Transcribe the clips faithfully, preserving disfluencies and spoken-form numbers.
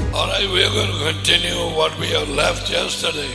All right, we are going to continue what we have left yesterday.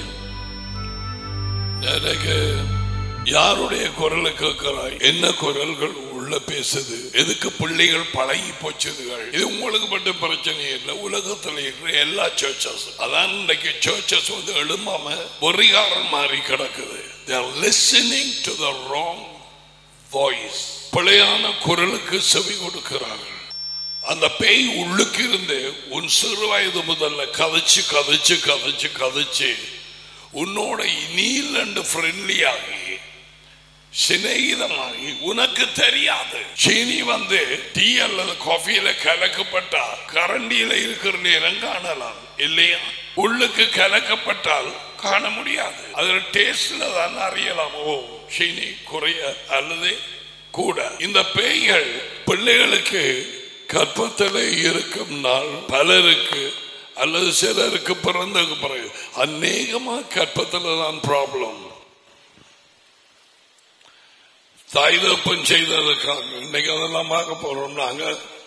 எனக்கு யாருடைய குரலை கேட்கிறாய், என்ன குரல்கள் உள்ள பேசுது, எதுக்கு பிள்ளைகள் பழகி போச்சுதுகள். இது உங்களுக்கு மட்டும் பிரச்சனை இல்லை, உலகத்தில் இருக்கிற எல்லா சர்ச்சஸ். அதான் இன்னைக்கு சர்ச்சஸ் வந்து எழும்பாம பொறிகாரன் மாறி கிடக்குது. They are listening to the wrong voice. பிழையான குரலுக்கு செவி கொடுக்கிறார்கள். அந்த பேய் உள்ளுக்கு இருந்து உன் சிறு வயது முதல்ல கதைச்சு கதைச்சு கதைச்சு கதைச்சு உன்னோட நீலண்டு ஃப்ரெண்ட்லி ஆகி சிநேகிதமாகி உனக்கு தெரியாது. சீனி வந்து டீ அல்லது காஃபியில கலக்கப்பட்டா கரண்டியில இருக்கிற நேரம் காணலாம் இல்லையா? உள்ளுக்கு கலக்கப்பட்டால் காண முடியாது. அதுல டேஸ்ட்ல தான் அறியலாம், ஓ சீனி குறைய அல்லது கூட. இந்த பேய்கள் பிள்ளைகளுக்கு கற்பத்தில் இருக்கும் நாள் பலருக்கு அல்லது சிலருக்கு பிறந்ததுக்கு பிறகு அநேகமா கற்பத்தில் தான் ப்ராப்ளம். தாய் தப்பன் செய்ததுக்காக இன்னைக்கு அதெல்லாம் பார்க்க போறோம். நாங்க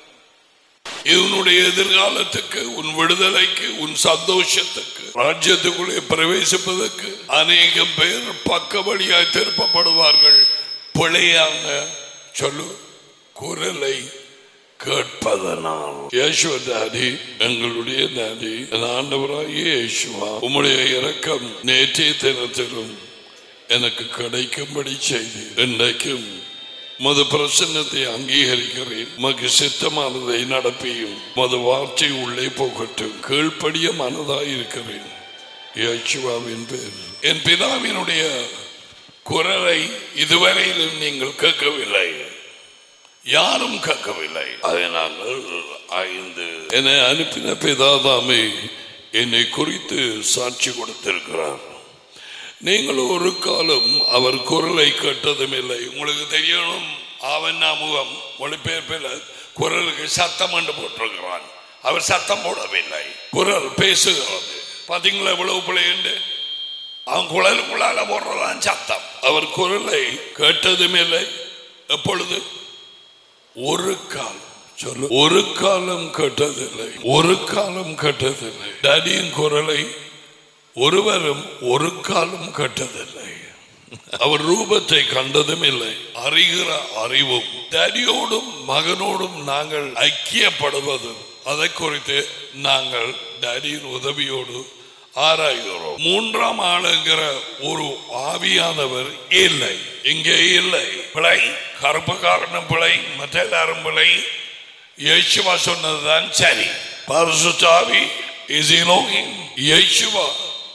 இதனுடைய எதிர்காலத்துக்கு, உன் விடுதலைக்கு, உன் சந்தோஷத்துக்கு, ராஜ்யத்துக்குள்ளே பிரவேசிப்பதற்கு அநேகம் பேர் பக்க வழியாய் திருப்பப்படுவார்கள். பிழையான சொல்லு குரலை கேட்பதனால். இயேசுவ டாடி, எங்களுடைய டாடி, ஆண்டவராகிய இயேசுவா, உம்முடைய இரக்கம் நேற்றைய தினத்திலும் எனக்கு கிடைக்கும்படி செய்து இன்றைக்கும் மது பிரசன்னத்தை அங்கீகரிக்கிறேன். மக்கு சித்தமானதை நடப்பியும் மது வார்த்தை உள்ளே போகட்டும். கீழ்ப்படிய மனதாய் இருக்கிறேன் இயேசுவாவின் பேர். என் பிதாவினுடைய குரலை இதுவரையிலும் நீங்கள் கேட்கவில்லை, யாரும் கேட்கவில்லை. அதை நாங்கள் ஐந்து என்னை அனுப்பின பிதாதாமே என்னை குறித்து சாட்சி கொடுத்திருக்கிறார். நீங்கள் ஒரு காலம் அவர் குரலை கேட்டதும் இல்லை. உங்களுக்கு தெரியணும், அவன் முகம் மொழிபெயர்ப்பில் குரலுக்கு சத்தம் என்று போட்டிருக்கிறான். அவர் சத்தம் போடவில்லை, குரல் பேசுகிறது. பாத்தீங்களா எவ்வளவு பிள்ளைண்டு? அவன் குரலுக்குள்ளால போடுறதான் சத்தம். அவர் குரலை கேட்டதும் இல்லை. எப்பொழுது? ஒரு காலம் சொல்லு, ஒரு காலம் கேட்டதில்லை, ஒரு காலம் கேட்டதில்லை. டாடியின் குரலை ஒருவரும் ஒரு காலம் கேட்டதில்லை. அவர் ரூபத்தை கண்டதும் இல்லை. அறிகிற அறிவும் டாடியோடும் மகனோடும் நாங்கள் ஐக்கியப்படுவதும் அதை குறித்து நாங்கள் டாடியின் உதவியோடு ஆராய்கிறோம். மூன்றாம் ஆளுங்கிற ஒரு ஆவியானவர் இல்லை, இங்கே இல்லை. பிழை, கருப்பு காரணம் பிழை, மற்ற எல்லாரும் பிழை. இயேசுவா சொன்னதுதான் சரி. பரிசுத்த ஆவி இஸ் எலோஹிம். இயேசுவா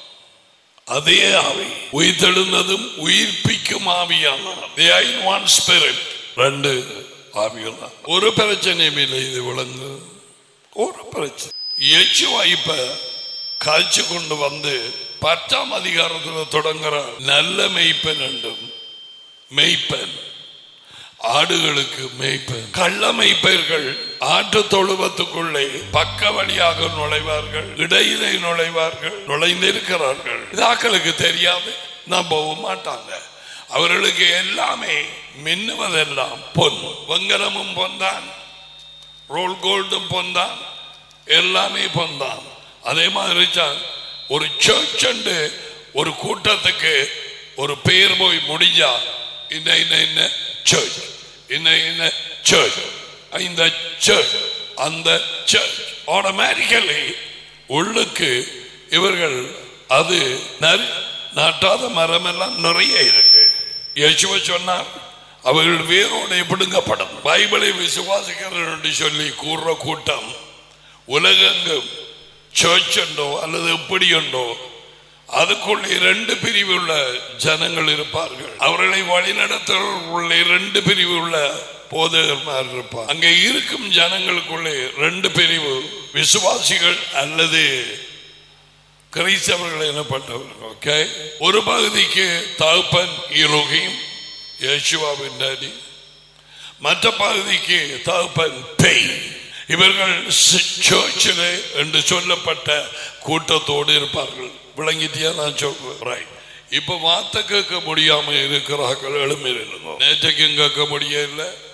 அதே ஆவி, உயிர்த்தெழுந்ததும் உயிர்ப்பிக்கும் ஆவியானவர். They are in one spirit. ரெண்டு ஆவிகள். ஒரு பிரச்சனையும் இல்லை. இது விளங்கு ஒரு பிரச்சனை. இயேசுவா இப்ப காய்ச்சி கொண்டு வந்து பத்தாம் அதிகாரத்தில் தொடங்குற நல்ல மெய்ப்பன் என்றும், மெய்ப்பன் ஆடுகளுக்கு மெய்ப்பன். கள்ள மெய்ப்பர்கள் ஆட்டு தொழுவத்துக்குள்ளே பக்க வழியாக நுழைவார்கள், இடையிலே நுழைவார்கள், நுழைந்திருக்கிறார்கள். இதாக்களுக்கு தெரியாது, நம்பவும் மாட்டாங்க. அவர்களுக்கு எல்லாமே மின்னுவதெல்லாம் பொன், வெங்கலமும் பொன்தான், ரோல் கோல்டும் பொன்தான், எல்லாமே பொன்தான். அதே மாதிரி ஒரு சர்ச் அண்டு ஒரு கூட்டத்துக்கு ஒரு பெயர் போய் முடிஞ்சா இன்ன இன்ன இன்ன சர்ச், இன்ன இன்ன சர்ச், இந்த சர்ச், அந்த சர்ச், ஆட்டோமேட்டிக்கலி உள்ளுக்கு இவர்கள் அது நாட்டாத மரம் எல்லாம் நிறைய இருக்கு. இயேசுவ சொன்னார், அவர்கள் வேரோடு பிடுங்கப்படும். பைபிளை விசுவாசிக்கிறேன் சொல்லி கூறுற கூட்டம் உலகெங்கும் சர்ச் உண்டோ அல்லது எப்படி உண்டோ அதுக்குள்ள இரண்டு பிரிவு உள்ள ஜனங்கள் இருப்பார்கள். அவர்களை வழிநடத்த உள்ள இரண்டு பிரிவு உள்ள போதகர்கள் இருப்பார். அங்கே இருக்கும் ஜனங்களுக்குள்ளே ரெண்டு பிரிவு, விசுவாசிகள் அல்லது கிறிஸ்தவர்கள் எனப்பட்டவர்கள். ஓகே, ஒரு பகுதிக்கு தகப்பன் எலோஹிம் இயேசுவாவின் டாடி, மற்ற பகுதிக்கு தகப்பன் பேய். இவர்கள் சர்ச்சிலே என்று சொல்லப்பட்ட கூட்டத்தோடு இருப்பார்கள். விளங்கிட்டியா நான் சொல்றேன்? இப்ப வார்த்தை கேட்க முடியாம இருக்கிறார்கள். எழுமையிலும் நேற்றைக்கும் கேட்க முடியல,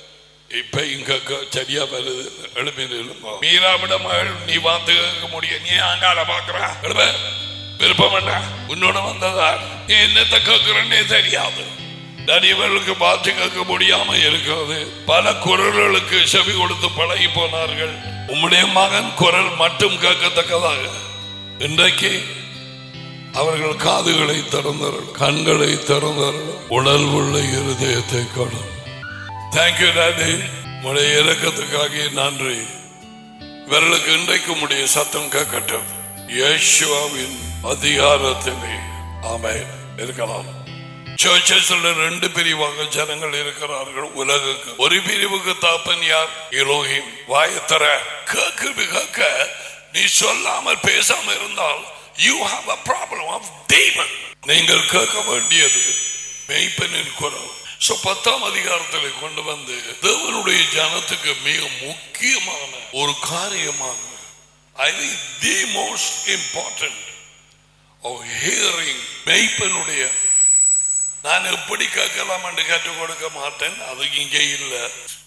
இப்ப இங்க சரியா வருது. எழுப்பின மீராவிட மகள் நீ பார்த்து கேட்க முடியும். நீ அங்கால பாக்குற விருப்பம் என்ன உன்னோட வந்ததா? நீ என்னத்தை கேட்கிறன்னே தெரியாது. இவர்களுக்கு பார்த்து கேட்க முடியாம இருக்கிறது. பல குரல்களுக்கு செவி கொடுத்து பழகி போனார்கள். உம்முடைய மகன் குரல் மட்டும் கேட்கத்தக்கதாக இன்றைக்கு அவர்கள் காதுகளை திறந்தார்கள், கண்களை திறந்தார்கள், உடல் உள்ள இருதயத்தை கொடும். தேங்க்யூ டாடி, உடைய இறக்கத்துக்காக நன்றி. இவர்களுக்கு இன்றைக்கு உடைய சத்தம் கேட்கட்டும். இயேசுவின் அதிகாரத்திலே ஆமென். இருக்கலாம். சர்ச்சஸ்ல ரெண்டு பிரிவாக ஜனங்கள் இருக்கிறார்கள் உலகுக்கு. ஒரு பிரிவுக்கு தாப்பன் யார்? எலோஹிம். வாயத்தர கேட்க கேட்க நீ சொல்லாமல் பேசாம இருந்தால் you have a problem of demon. நீங்கள் கேட்க வேண்டியது மெய்ப்பனின் குரல். சோ பத்தாம் அதிகாரத்தில் கொண்டு வந்து தேவனுடைய ஜனத்துக்கு மிக முக்கியமான ஒரு காரியமாக I think the most important of hearing மெய்ப்பனுடைய. நான் எப்படி கேட்கலாம் என்று கற்றுக் கொடுக்க மாட்டேன், அது இங்கே இல்லை.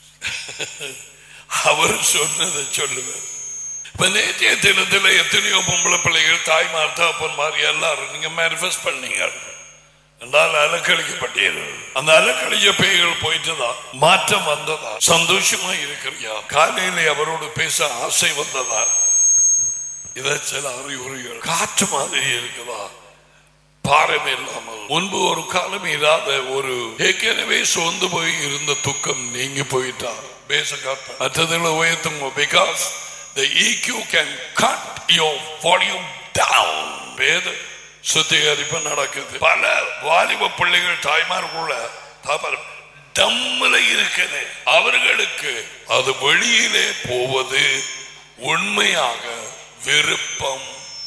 அவர் சொன்னதை சொல்லுவார். இப்ப நேற்றைய தினத்தில் எத்தனையோ பொம்பளை பிள்ளைகள், தாய்மார், தகப்பன்மார் எல்லாரும் நீங்க மேனிஃபெஸ்ட் பண்ணீங்க என்றால் அலக்கழிக்கப்பட்டது. அந்த அலக்கழிச்ச பேய்கள் போயிட்டுதான் மாற்றம் வந்ததா? சந்தோஷமா இருக்கிறியா? காலையில அவரோடு பேச ஆசை வந்ததா? இதை சில அறிகுறிகள். காற்று மாதிரி இருக்குதா? பாரம் இல்லாமல் முன்பு ஒரு காலம் இல்லாத ஒரு ஏற்கனவே சோர்ந்து போய் இருந்த துக்கம் நீங்கி போயிட்டார். பேச காட்ட மற்றதில் உயர்த்துங்க. Because the E Q can cut your volume down. வேத சுத்திகரிப்பு நடக்குது. பல வாலிப பிள்ளைகள் தாய்மார்க்குள்ள தம்மல இருக்குது. அவர்களுக்கு அது வெளியிலே போவது உண்மையாக விருப்பம்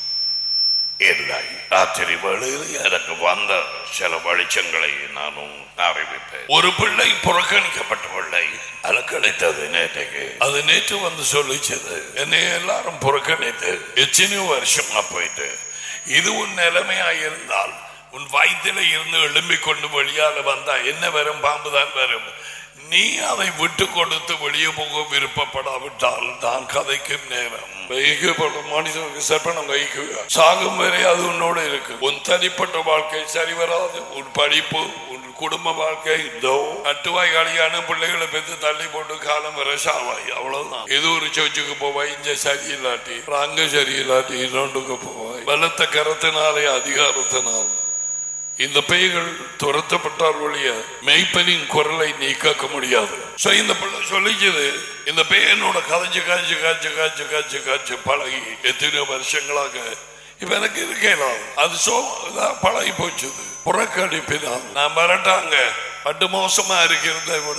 இல்லை. ராத்திரி வேளையில் எனக்கு வந்த சில வெளிச்சங்களை நானும் அறிவிப்பேன். ஒரு பிள்ளை புறக்கணிக்கப்பட்ட பிள்ளை அலக்கழித்தது நேற்றைக்கு. அது நேற்று வந்து சொல்லிச்சது, என்னை எல்லாரும் புறக்கணித்து எத்தனையோ வருஷமா போயிட்டு, இது உன் நிலைமையா இருந்தால் உன் வயிற்றில இருந்து எழும்பிக் கொண்டு வெளியால வந்தா என்ன வரும்? பாம்புதான் வரும். நீ அதை விட்டு கொடுத்து வெளியே போக விருப்பப்படாவிட்டால் தான் கதைக்கும் நேரம். மனிதனுக்கு சற்பனம் சாகும் வரை அது உன்னோட இருக்கு. உன் தனிப்பட்ட வாழ்க்கை சரி வராது. உன் படிப்பு, உன் குடும்ப வாழ்க்கை, கட்டுவாய் காலியான பிள்ளைகளை பெற்று தள்ளி போட்டு காலம் வர சாவாய். அவ்வளவுதான். ஏதோ ஒரு சர்ச்சுக்கு போவாய், இங்க சரியில்லாட்டி அங்க சரியில்லாட்டி இன்னொன்றுக்கு போவாய். பலத்த கரத்தினாலே அதிகாரத்தினால் இந்த பேய்கள் துரத்தப்பட்டால் ஒழிய மெய்ப்பனின் குரலை நீ கேட்க முடியாது. இந்த பிள்ளை சொல்லிச்சது, இந்த பேயனோட கதைச்சு காய்ச்சி காய்ச்சி காய்ச்சி காய்ச்சி காய்ச்சி பழகி எத்தனையோ வருஷங்களாக இப்ப எனக்கு இருக்கலாம். அது சோ பழகி போச்சுது. புறக்கணிப்பினால் நான் வரட்டாங்க பட்டு மோசமா இருக்கிறத விட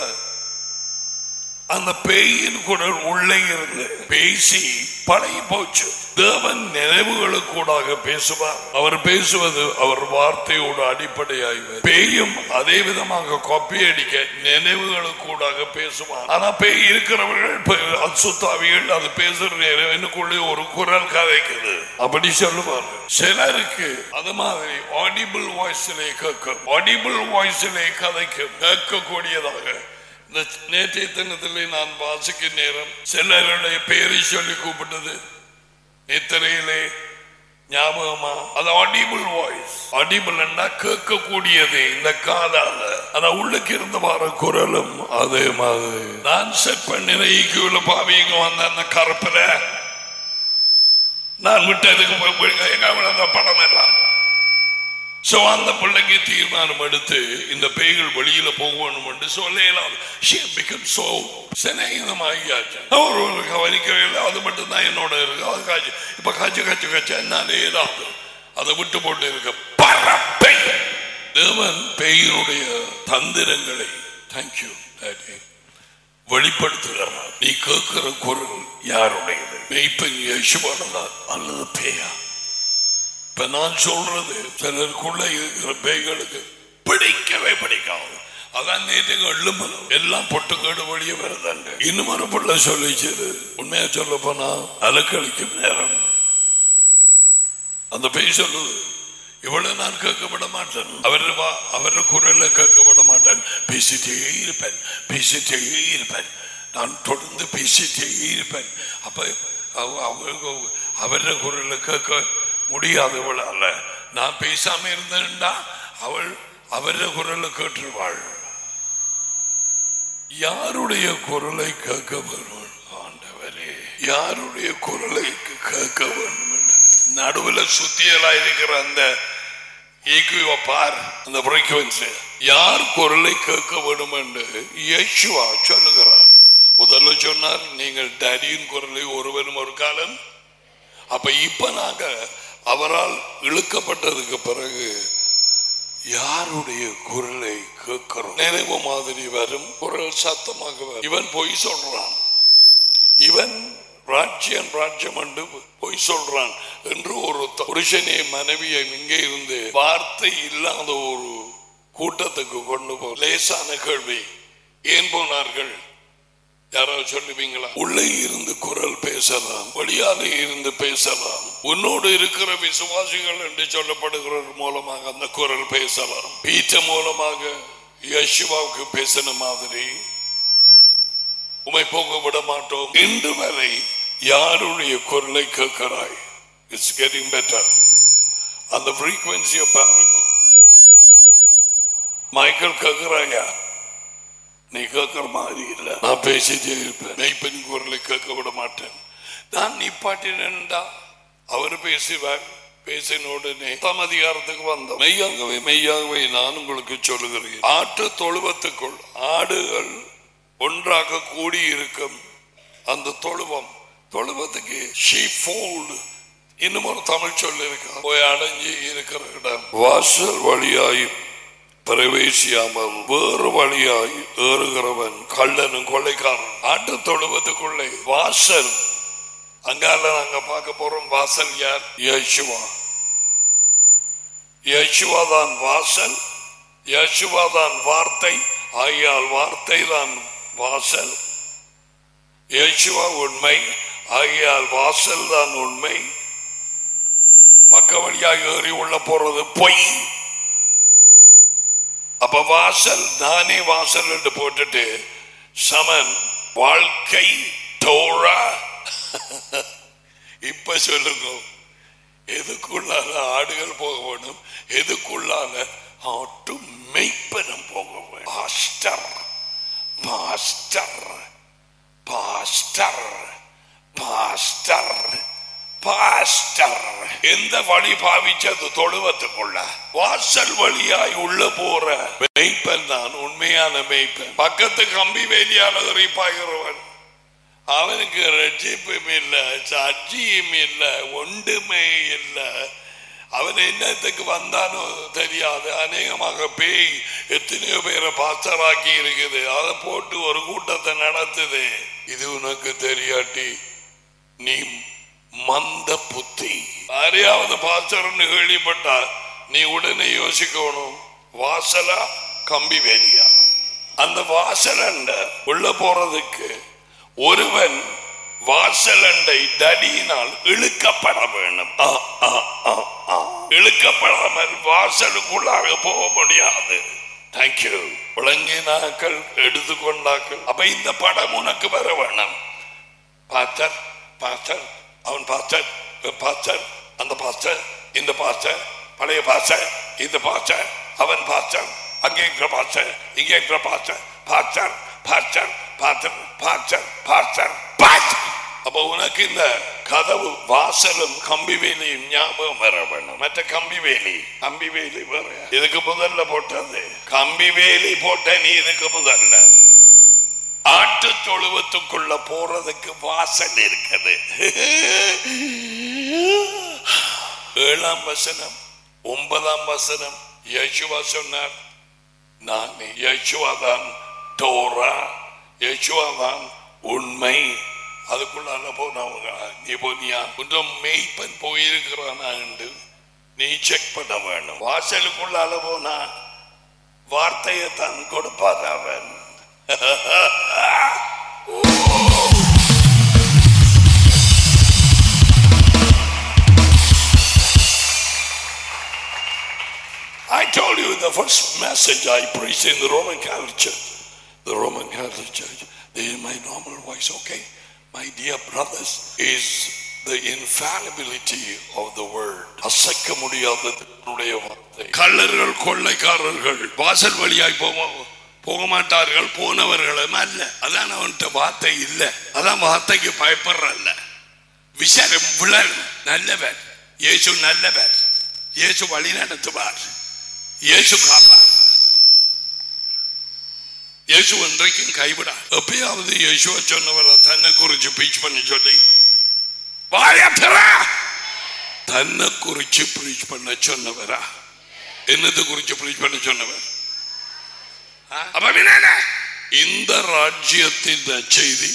அந்த பேயின் குரல் உள்ளே இருந்து பேசி பழகி போச்சு. தேவன் நினைவுகளுக்கூடாக பேசுவார். அவர் பேசுவது அவர் வார்த்தையோடு அடிப்படையாய். பேயும் அதே விதமாக கொப்பி அடிக்க நினைவுகளுக்கூடாக பேசுவார். ஆனா பேய் இருக்கிறவர்கள் அசுத்தாவிகள் அது பேசுற எனக்குள்ளே ஒரு குரல் கதைக்குது அப்படி சொல்லுவார்கள். சிலருக்கு அது மாதிரி ஆடிபிள் வாய்ஸிலே கேட்கும், ஆடிபிள் வாய்ஸிலே கதைக்கும், கேட்கக்கூடியதாக. இந்த நேற்றைய தினத்திலே நான் வாசிக்க நேரம் சிலருடைய பெயரை சொல்லி கூப்பிட்டது நித்திரையிலே ஞாபகமா? அது ஆடிபிள் வாய்ஸ். ஆடிபிள் கேட்கக்கூடியது இந்த காதால. ஆனா உள்ளுக்கு இருந்த வார குரலும் அதே மாதிரி. நான் செட் பண்ணின ஈக்குல பாவிங்க வந்த அந்த கருப்புல நான் விட்டதுக்கு எங்க படம் எல்லாம். சோ அந்த பிள்ளைக்கு தீர்மானம் எடுத்து இந்த பேய்கள் வெளியில போகணும் என்று சொல்லலாம். கவனிக்கவே இல்லை. அது மட்டும் தான் என்னோட இருக்கு. அது காய்ச்சி இப்ப காய்ச்சி காய்ச்சி காய்ச்சி என்னாலே ஏதாவது அதை விட்டு போட்டு இருக்க பரப்பை. தேவன் பேயினுடைய தந்திரங்களை தேங்க்யூ வெளிப்படுத்துகிறார். நீ கேட்கிற குரல் யாருடையது? மெய்ப்பன் இயேசுவானதா அல்லது பேயா? இப்ப நான் சொல்றது சிலருக்குள்ள இருக்கிற பேய்களுக்கு பிடிக்கவே பிடிக்காது. அதான் நேற்று எழும்பலும் எல்லாம் பொட்டுக்கேடு வழிய வருதாங்க. இன்னும் ஒரு பிள்ளை சொல்லிச்சது, உண்மையா சொல்ல போனா அலக்களிக்கும் நேரம் அந்த பேய் சொல்லுது, இவ்வளவு நான் கேட்கப்பட மாட்டேன், அவர் அவர குரல்ல கேட்கப்பட மாட்டேன், பேசிட்டே இருப்பேன் பேசிட்டே இருப்பேன் நான் தொடர்ந்து பேசிட்டே இருப்பேன். அப்ப அவர குரலை கேட்க முடியாதவளால நான் பேசாம இருந்தேன்டா அவள் அவர குரலை கேட்டுருவாள். யாருடைய குரலை கேட்க வேண்டும் ஆண்டவரே? யாருடைய குரலை கேட்க வேண்டும்? நடுவில் சுத்தியலா இருக்கிற அந்த ஈக்குவ பார், அந்த ஃப்ரீக்வன்சி யார் குரலை கேட்க வேண்டும் என்று இயேசுவா சொல்லுகிறார். முதல்ல சொன்னார், நீங்கள் டேடியின் குரலை ஒருவரும் ஒரு காலம். அப்ப இப்ப நாங்க அவரால் இழுக்கப்பட்டதுக்கு பிறகு யாருடைய குரலை கேட்கிறோம்? நினைவு மாதிரி வரும் குரல் சத்தமாக வரும். இவன் பொய் சொல்றான், இவன் ராஜ்யம் ராஜ்யம் என்று பொய் சொல்றான் என்று ஒரு புருஷனே மனைவியை இங்கே இருந்து வார்த்தை இல்லாத ஒரு கூட்டத்துக்கு கொண்டு போ. லேசான கேள்வி, ஏன் போனார்கள்? யாராவது சொல்லுவீங்களா? உள்ளே இருந்து குரல் பேசலாம், வெளியாலே இருந்து பேசலாம். உன்னோடு இருக்கிற விசுவாசிகள் என்று சொல்லப்படுகிற மூலமாக அந்த குரல் பேசலாம். பீட்ட மூலமாக யேசுவாவுக்கு பேசின மாதிரி உமை போக விட மாட்டோம். இன்று வரை யாருடைய குரலை கேட்கிறாய்? It's getting better. அந்த ஃப்ரீக்வன்சியை பாருங்க. மைக்கேல் கேட்கிறாயா? நீ கேட்கிற மாதிரி இல்ல. நான் பேசிட்டே இருப்பேன், மெய்ப்பெண் குரலை கேட்க விட மாட்டேன். நான் நிப்பாட்டினேன்டா அவர் பேசுவார். பேசின உடனே தாம் அதிகாரத்துக்கு வந்தோம். மெய்யாகவே மெய்யாகவே நான் உங்களுக்கு சொல்லுகிறேன், ஆட்டு தொழுவத்துக்குள் ஆடுகள் ஒன்றாக கூடி இருக்கும் அந்த தொழுவம், தொழுவத்துக்கு ஷீப் ஃபோல்ட் இன்னும் ஒரு தமிழ் சொல்லு இருக்கு. போய் அடைஞ்சி இருக்கிற இடம் வாசல் வழியாய் பிரவேசியாமல் வேறு வழியாய் ஏறுகிறவன் கள்ளனும் கொள்ளைக்காரன். ஆட்டு தொழுவத்துக்குள்ளே வாசல், அங்கால நாங்க பார்க்க போறோம். வாசல் யார்? யேசுவா. யேசுவா தான் வாசல், யேசுவா தான் வார்த்தை. ஆகியால் வார்த்தை தான் வாசல். யேசுவா உண்மை, ஆகியால் வாசல் தான் உண்மை. பக்க வழியாக ஏறி உள்ள போறது பொய். அப்ப வாசல் நானே வாசல் என்று போட்டுட்டு சமன் வாழ்க்கை தோழா. இப்ப சொல்லுங்க, எதுக்குள்ளால ஆடுகள் போக வேணும்? எதுக்குள்ளால ஆட்டு மெய்ப்பனம் போக வேணும்? Pastor pastor pastor pastor pastor எந்த வழி பாவிச்சது? தொழுவத்துக்குள்ள வாசல் வழியாய் உள்ள போற மெய்ப்பன் தான் உண்மையான மெய்ப்பன். பக்கத்து கம்பி வேலியால் பாய்கிறவன் அவனுக்கு ரட்சிப்பும் இல்லை, சாட்சியும் இல்லை, ஒன்றுமே இல்லை. அவன் என்னத்துக்கு வந்தானோ தெரியாது. அநேகமாக பேய் எத்தனையோ பேரை பாஸ்டராக்கி இருக்குது. அதை போட்டு ஒரு கூட்டத்தை நடத்துது. இது உனக்கு தெரியாட்டி நீ மந்த புத்தி. யாரையாவது பாஸ்டர்னு கேள்விப்பட்டா நீ உடனே யோசிக்கணும், வாசலா கம்பி வேலியா? அந்த வாசலண்ட உள்ள போறதுக்கு ஒருவன் வாசலண்டை தடியினால் இழுக்கப்பட வேண்டும். இழுக்கப்படாமல் வாசலுக்குள்ளாக போக முடியாது. தேங்க்யூ. விளங்கினாக்கள் எடுத்துக்கொண்டாக்கள். அப்ப இந்த படம் உனக்கு வர வேணும். பாஸ்டர் பாஸ்டர் அவன் பாஸ்டர் பாஸ்டர் அந்த பாஸ்டர் இந்த பாஸ்டர் பழைய பாஸ்டர் இந்த பாஸ்டர் அவன் பாஸ்டர் அங்கே இருக்கிற பாஸ்டர் இங்கே இருக்கிற pastor pastor pastor pastor pastor pastor pastor. அப்ப உனக்கு இந்த கதவு வாசலும் கம்பி வேலியும் ஞாபகம் வர வேணும். மற்ற கம்பி வேலி கம்பி வேலி வேற இதுக்கு முதல்ல போட்டது. கம்பி வேலி போட்ட நீ இதுக்கு முதல்ல ஆட்டு தொழுவத்துக்குள்ள போறதுக்கு வாசல் இருக்குது. ஏழாம் வசனம் ஒன்பதாம் வசனம் யேசுவா சொன்னார், நான் யேசுவா தான் தோரா, யேசுவா தான் உண்மை. அதுக்குள்ள போனவங்க நீ போனியா? கொஞ்சம் மெய்ப்பன் போயிருக்கிறானா என்று நீ செக் பண்ண வேணும். வாசலுக்குள்ளால போனா வார்த்தையை தான் கொடுப்பார் அவன். I told you the first message I preached in the Roman Catholic Church. The Roman Catholic Church. in my normal voice, okay? My dear brothers, is the infallibility of the word. அசைக்க முடியாததுடைய வார்த்தை. கள்ளர்கள் கொள்ளைக்காரர்கள் வாசல் வழியாய் போவோம் போக மாட்டார்கள், போனவர்களும் அல்ல. அதான் அவன்கிட்ட வார்த்தை இல்லை, அதான் வார்த்தைக்கு பயப்படுறல்ல. விசாரம் விழல் நல்லவர், இயேசு நல்லவர், இயேசு வழி நடத்துவார், இயேசு காப்பார், இயேசு ஒன்றைக்கும் கைவிடார். எப்பயாவது இயேசுவை சொன்னவர தன்னை குறிச்சு பீச் பண்ணி சொல்லி தன்னை குறிச்சு பிரீச் பண்ண சொன்னவரா? என்னது குறிச்சு பிரீச் பண்ண சொன்னவர்? இந்த ராஜ்யத்தின் செய்தி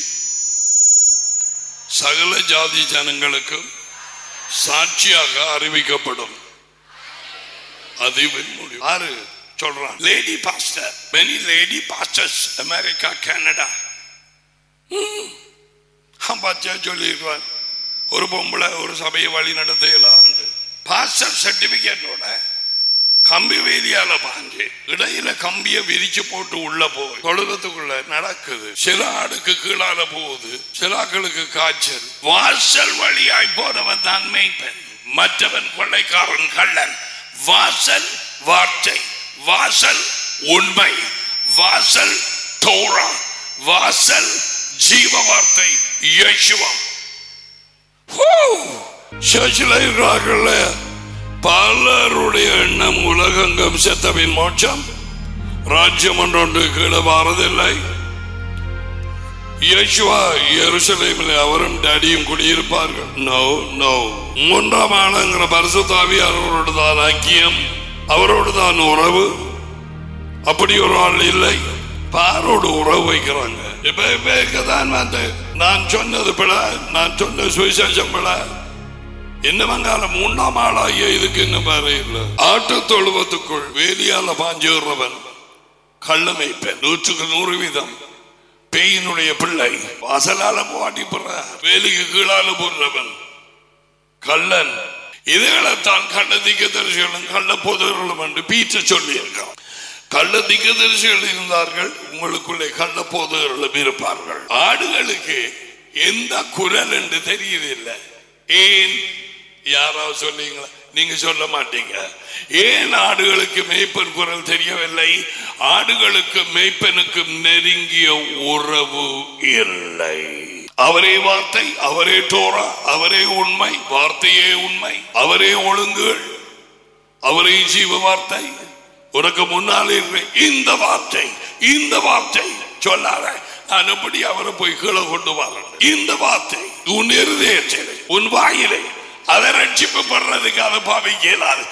சகல ஜாதி ஜனங்களுக்கு சாட்சியாக அறிவிக்கப்படும். அதில் முடியும். ஆறு சொல்றான் lady pastor, many lady pastors, America, Canada. பாச்சா சொல்லிடுவார், ஒரு பொம்பளை ஒரு சபையை வழி நடத்தலாம். பாஸ்டர் சர்டிபிகேட்டோட கம்பி வேலியால பாஞ்சு இடையில கம்பிய விரிச்சு போட்டு உள்ள போய் தொழுகத்துக்குள்ள நடக்குது. சில ஆடுக்கு கீழால போகுது, சிலாக்களுக்கு காய்ச்சல். வாசல் வழியாய் போனவன் தான் மேய்ப்பன், மற்றவன் கொள்ளைக்காரன், கள்ளன். வாசல் வார்த்தை, வாசல் உண்மை, வாசல் தோரா, வாசல் ஜீவ வார்த்தை இயேசுவம். பலருடைய எண்ணம் உலகங்கம் செத்தவின் மோட்சம், ராஜ்யம் ஒன்றொன்று கீழே வாரதில்லை. இயேசுவா எருசலேமில் அவரும் டேடியும் குடியிருப்பார்கள். நோ நோ மூன்றாம் ஆளுங்கிற பரிசுத்த ஆவியானவரோடு தான் ஐக்கியம், அவரோடு தான் உறவு. அப்படி ஒரு ஆள் இல்லை. பாரோடு உறவு வைக்கிறாங்க. இப்ப இப்பதான் நான் சொன்னது பிழை, நான் சொன்ன சுவிசேஷம் பிழை. என்ன மங்கால மூன்றாம் ஆளாகிய இதுக்கு என்ன பாரு இல்ல. ஆட்டு தொழுவத்துக்குள் வேலியால பாஞ்சுறவன் கள்ளமைப்பேன், நூற்றுக்கு நூறு வீதம் பேயினுடைய பிள்ளை. வாசலால போட்டி போடுற, வேலிக்கு கீழால போடுறவன் கள்ளன். இதுகளைத்தான் கள்ள திக்க தரிசிகளும் கள்ள போதர்களும் என்று பீச்ச சொல்லி இருக்கான். கள்ள திக்க தரிசிகள் இருந்தார்கள், உங்களுக்குள்ளே கள்ள போதர்களும் இருப்பார்கள். ஆடுகளுக்கு எந்த குரல் என்று தெரியவில்லை. ஏன்? யாராவது சொல்லுங்களா? நீங்க சொல்ல மாட்டீங்க. ஏன் ஆடுகளுக்கு மேய்ப்பன் குரல் தெரியவில்லை? ஆடுகளுக்கு மேய்ப்பனுக்கும் நெருங்கிய உறவு இல்லை. அவரே வார்த்தை, அவரே தோரா, அவரே உண்மை, வார்த்தையே உண்மை, அவரே ஒழுங்குகள், அவரே ஜீவ வார்த்தை. உனக்கு முன்னாலே இந்த வார்த்தை, இந்த வார்த்தை சொல்லாத. நான் எப்படி அவரை போய் கீழே கொண்டு வரேன்? இந்த வார்த்தை உன் இருதயத்தில், உன் வாயிலே அதை ரட்சிப்பு பண்றதுக்கு அதை பாவிக்க இயலாது.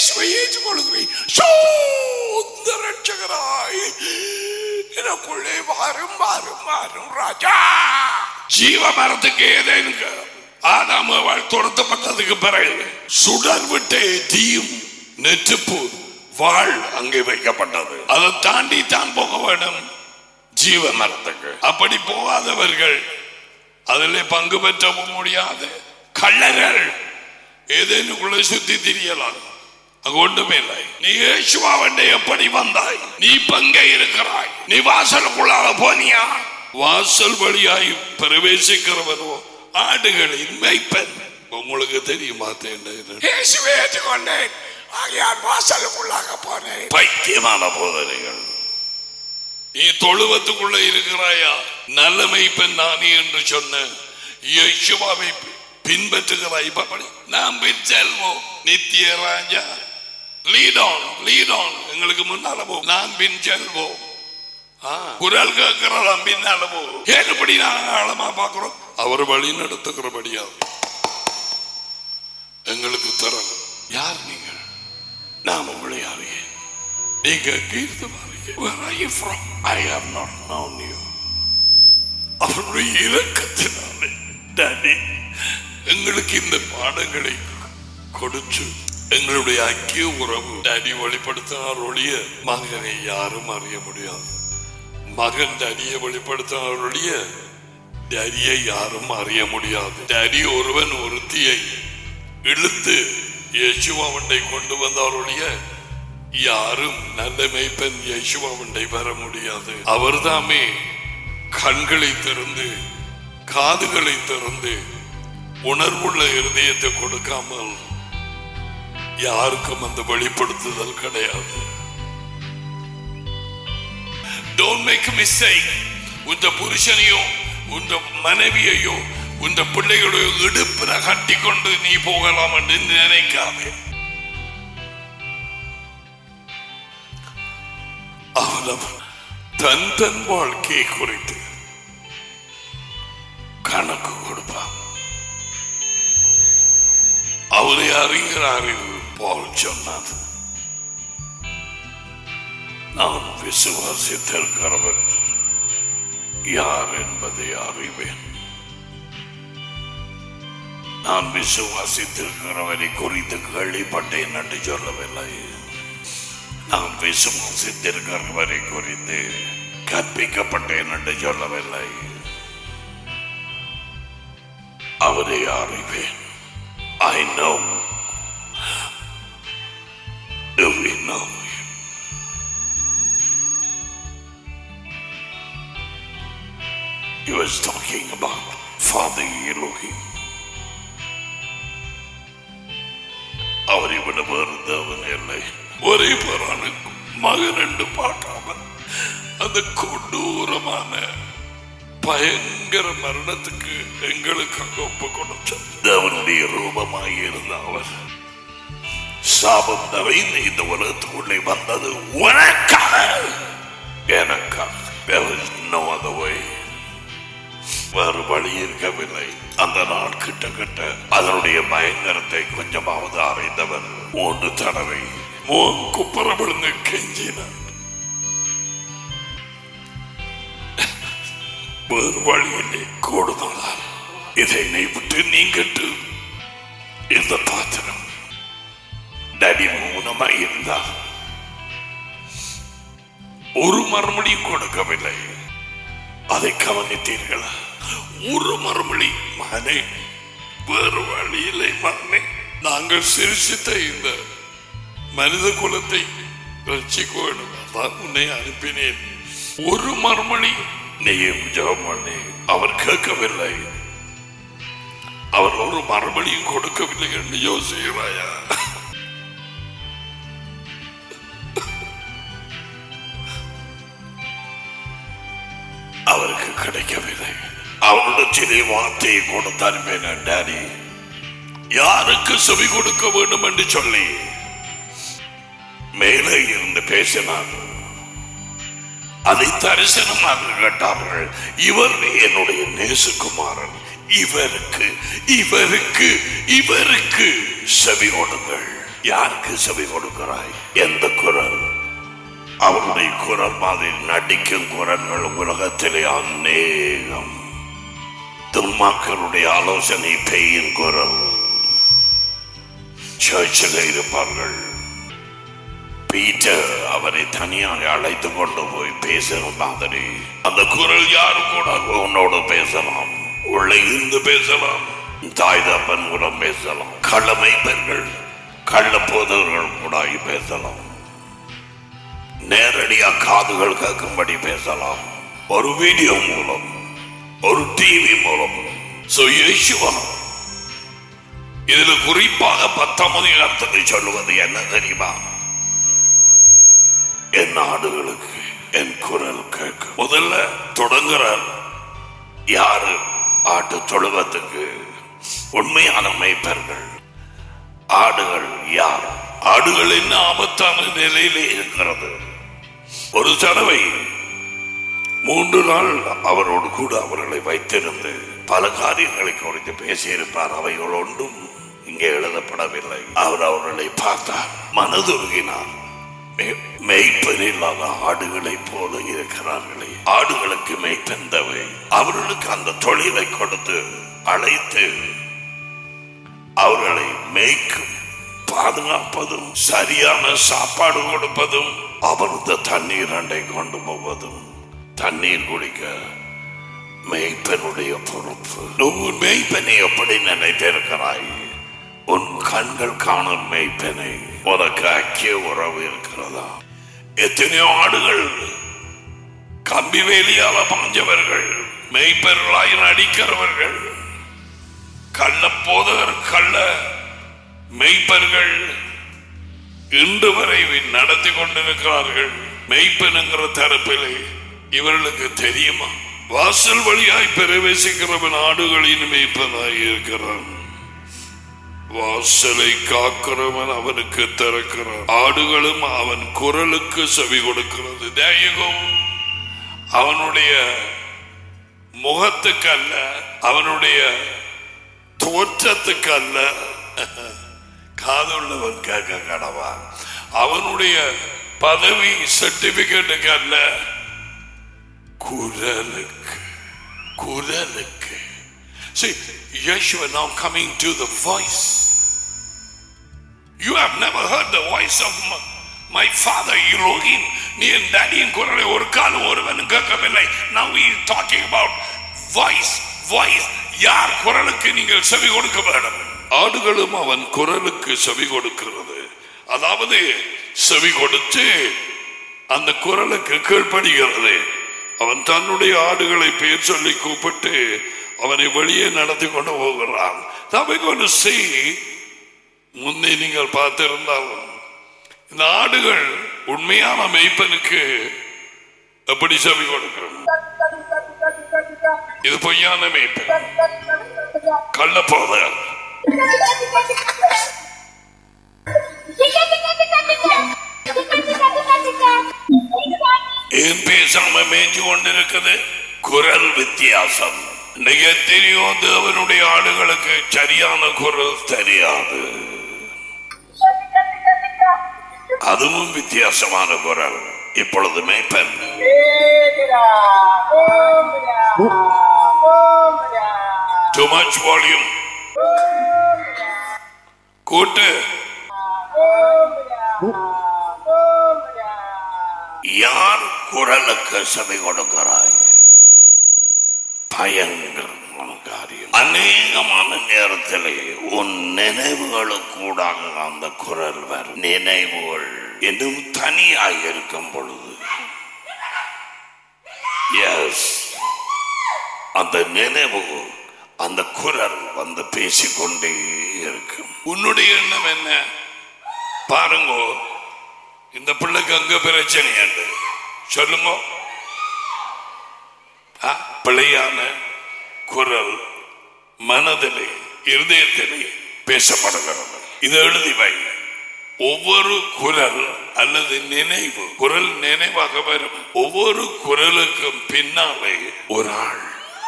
எனக்குள்ளே மாறும் மாறும் மாறும் ராஜா. ஜீவ மரத்துக்கு ஏதேனுக்கு ஆதாம் அவள் துரத்தப்பட்டதுக்கு பிறகு சுடர் விட்டு தீயும் நெருப்பு வாழ் அங்கே வைக்கப்பட்டது. அதை தாண்டி தான் போக வேண்டும் ஜீவ மரத்துக்கு. அப்படி போகாதவர்கள் அதிலே பங்கு பெற்றவும் முடியாது. கள்ளர்கள் ஏதேனுக்குள்ள சுத்தி திரியலாம், அங்க ஒன்றுமே இல்லை. நீ இயேசுவாவண்டே எப்படி வந்தாய்? நீ பங்கே இருக்கிறாய். நீ வாசலுக்குள்ளாக போனியா? வாசல் வழியாய் பிரவேசிக்கிறவனோ ஆடுகளின் மேய்ப்பன். உங்களுக்கு தெரியுமா? இயேசுவை ஏற்றுக்கொண்டேன், ஆகையால் வாசலுக்குள்ளாக போனேன். பைத்தியமான போதனைகள். நீ தொழுவத்துக்குள்ள இருக்கிறாயா? நல்ல மேய்ப்பன் நானே என்று சொன்ன இயேசுவாவை பின்பற்றுகிறாய். நாம் பின் செல்வோம். நித்திய ராஜா லீட் ஆன், லீட் ஆன். எங்களுக்கு முன்னால போ, நாம் பின் செல்வோம். குரல் கேட்கிறோம், பின்னால போ. ஏற்படி நாங்கள் ஆழமா பார்க்கிறோம். அவர் வழி நடத்துகிறபடியா எங்களுக்கு தர. யார் நீங்கள்? நாம் உங்களை அறியேன். நீங்க கீர்த்து பாருங்க. Where are you from? I have not known you. அவருடைய இரக்கத்தினாலே டாடி எங்களுக்கு இந்த பாடங்களை கொடுத்து எங்களுடைய ஐக்கிய உறவு டாடி வெளிப்படுத்தினார் ஒழிய மகனை யாரும் அறிய முடியாது. மகன் டாடியை வெளிப்படுத்தினார் ஒழிய டாடியை யாரும் அறிய முடியாது. டாடி ஒருவன் ஒருத்தியை இழுத்து இயேசுவாவண்டை கொண்டு வந்தாருடைய யாரும் நல்ல மேய்ப்பன் இயேசுவாவண்டை வர முடியாது. அவர் தாமே கண்களை திறந்து காதுகளை திறந்து உணர்வுள்ள இருதயத்தை கொடுக்காமல் யாருக்கும் அந்த வெளிப்படுத்துதல் கிடையாது. Don't make a mistake. உந்த புருஷனையோ உந்த மனைவியையோ உந்த பிள்ளைகளையோ இடுப்புல கட்டி கொண்டு நீ போகலாம் என்று நினைக்காதே. அவன் தன் தன் வாழ்க்கையை குறித்து கணக்கு கொடுப்பான். அவரை அறிகிற அறிவு போல் சொன்னது. நான் விசுவாசித்திருக்கிறவன் யார் என்பதை அறிவேன். நான் விசுவாசித்திருக்கிறவரை குறித்து கேள்விப்பட்டேன் என்று சொல்லவில்லை. நான் விசுவாசித்திருக்கிறவரை குறித்து கற்பிக்கப்பட்டேன் என்று சொல்லவில்லை. அவரை அறிவேன். I know. Do we know him? He was talking about Father Elohim. அவரை விட வேறுந்தவன் இல்லை. ஒரே பரானுக்கு மகன் என்று பார்க்காமல் அந்த கொடூரமான பயங்கர மரணத்துக்கு எங்களுக்காக ஒப்பு கொடுத்தார். அவனுடைய ரூபமாய் இருந்த அவர் சாபம் நிறைந்த இந்த உலகத்துக்குள்ளே வந்தது உனக்காக, எனக்காக. There is no other way. வேறு வழி இருக்கவில்லை. அந்த நாள் கிட்ட கிட்ட அதனுடைய பயங்கரத்தை கொஞ்சமாவது அறிந்தவர் மூன்று தடவை குப்பர விழுந்து கெஞ்சினார். வேறு வழியிலே கூடுதலால் இதை நீ விட்டு நீங்கிட்டு இந்த பாத்திரம் நடி மூலமாய் இருந்தார். ஒரு மறுமொழியும் கொடுக்கவில்லை. அதை கவனித்தீர்களா? ஒரு மறுமொழி, மகனே வேறு வழியிலே மகனே, நாங்கள் சிரிசித்த இந்த மனித குலத்தை ரட்சிக்க வேண்டும், அதான் உன்னை அனுப்பினேன். ஒரு மறுமொழி நீயும் ஜெபம் பண்ணி அவர் கேட்கவில்லை. அவர் ஒரு மறுமொழியும் கொடுக்கவில்லை என்று யோசிக்கிறாயா? அவருக்கு கிடைக்கவில்லை. அவரிடத்திலே வார்த்தையை கொடுத்து அனுப்பினேன். டாடி யாருக்கு செவி கொடுக்க வேண்டும் என்று சொல்லி மேலே இருந்து பேசினார். அதை தரிசனமாக கேட்டார்கள். இவர் என்னுடைய நேசகுமாரன், இவருக்கு இவருக்கு இவருக்கு செவி கொடுங்கள். யாருக்கு செவி கொடுக்கிறாய்? எந்த குரல்? அவருடைய குரல் மாதிரி நடிக்கும் குரல்கள் உலகத்திலே அநேகம். துன்மாக்களுடைய ஆலோசனை பேயின் குரல் சர்ச்சில் இருப்பார்கள். பீட்டர் அவரை தனியாக அழைத்து கொண்டு போய் பேசுற மாதிரி அந்த குரல் யாரு கூட உன்னோடு பேசலாம், உள்ளே இருந்து பேசலாம், தாய் தப்பன் மூலம் பேசலாம், கள்ளமைப்பர்கள் கள்ள போதவர்கள் கூட பேசலாம், நேரடியா காதுகள் கேட்கும்படி பேசலாம், ஒரு வீடியோ மூலம், ஒரு டிவி மூலம். சோ இயேசுவா இதுல குறிப்பாக பத்தாம் அதிகாரத்தை சொல்லுவது என்ன தெரியுமா? என் ஆடுகளுக்கு என் குரல் கேட்கும். முதல்ல தொடங்குறார் யாரு? ஆட்டு தொழுவத்துக்கு உண்மையான மேய்ப்பர்கள். ஆடுகள் யார்? ஆடுகள் என்ன ஆபத்தான நிலையிலே இருக்கிறது. ஒரு தடவை மூன்று நாள் அவரோடு கூட அவர்களை வைத்திருந்து பல காரியங்களை குறித்து பேசியிருப்பார். அவைகள் ஒன்றும் இங்கே எழுதப்படவில்லை. அவர் அவர்களை பார்த்தார், மனதுருகினார். மெய்ப்பன் இல்லாத ஆடுகளை போல இருக்கிறார்களே. ஆடுகளுக்கு மெய்ப்பன் தேவை. அவர்களுக்கு அந்த தொழிலை கொடுத்து அழைத்து அவர்களை மேய்க்கும், பாதுகாப்பதும், சரியான சாப்பாடு கொடுப்பதும், அமர்ந்த தண்ணீர் அண்டை கொண்டு போவதும், தண்ணீர் குடிக்க மெய்ப்பனுடைய பொறுப்பு. உன் மெய்ப்பனை எப்படி நினைத்திருக்கிறாய்? உன் கண்கள் காணும் மெய்ப்பனை உனக்கு ஐக்கிய உறவு இருக்கிறதா? எத்தனையோ ஆடுகள் கம்பி வேலியால பாஞ்சவர்கள், மெய்ப்பெருளாய் நடிக்கிறவர்கள், கள்ள போதகர், கள்ள மெய்ப்பர்கள் இன்று வரை நடத்தி கொண்டிருக்கிறார்கள். மெய்ப்பெனுங்கிற தரப்பிலே இவர்களுக்கு தெரியுமா? வாசல் வழியாய் பிரவேசிக்கிறவன் ஆடுகளின் மெய்ப்பனாய் இருக்கிறான். வாசலை காக்கிறவன் அவனுக்கு திறக்கிறான். ஆடுகளும் அவன் குரலுக்கு செவி கொடுக்கிறது. அவனுடைய முகத்துக்கு அல்ல, அவனுடைய தோற்றத்துக்கு அல்ல, காதுள்ளவன் கேட்க கடவான். அவனுடைய பதவி சர்டிபிகேட்டுக்கு அல்ல, குரலுக்கு. குரலுக்கு. See, Yeshua now coming to the voice. You have never heard the voice of my, my father Elohim. நீ என் டாடியின் குரலை ஒரு காலம் ஒருவன் கேட்கவில்லை. Now we are talking about voice. Voice. யார் குரலுக்கு நீங்கள் செவி கொடுக்க வேண்டும்? ஆடுகளும் அவன் குரலுக்கு செவி கொடுக்கிறது. அதாவது செவி கொடுத்து அந்த குரலுக்கு கீழ்ப்படுகிறது. அவன் தன்னுடைய ஆடுகளை பெயர் சொல்லி கூப்பிட்டு அவனை வெளியே நடத்தி கொண்டு போகிறான். முன்னே நீங்கள் பார்த்திருந்தாலும் இந்த ஆடுகள் உண்மையான மெய்ப்பனுக்கு எப்படி செவி கொடுக்கணும்? இது பொய்யான மெய்ப்பன், கள்ள போதகர். ஏன் பேசாம மேய்ஞ்சு கொண்டிருக்குது? குரல் வித்தியாசம். எத்தனையோ தேவனுடைய ஆடுகளுக்கு சரியான குரல் தெரியாது. அதுவும் வித்தியாசமான குரல். இப்பொழுது மேய்ப்பன் too much volume கூட்டு. யார் குரலுக்கு செவி கொடுக்கிறாய்? பயங்கரமான காரியம். அநேகமான நேரத்திலே உன் நினைவுகளுக்கு கூட அந்த குரல் வரும். நினைவுகள் இன்னும் தனியாக இருக்கும் பொழுது, எஸ், அந்த நினைவு, அந்த குரல் வந்து பேசிக்கொண்டே இருக்கும். உன்னுடைய எண்ணம் என்ன? பாருங்க, இந்த பிள்ளைக்கு அங்க பிரச்சனை என்று சொல்லுங்க. பிள்ளையான குரல் மனதிலே, இருதயத்திலே பேசப்படுகிறது. இது எழுதி வை. ஒவ்வொரு குரல் அல்லது நினைவு, குரல் நினைவாக வரும். ஒவ்வொரு குரலுக்கும் பின்னாலே ஒரு ஆள்,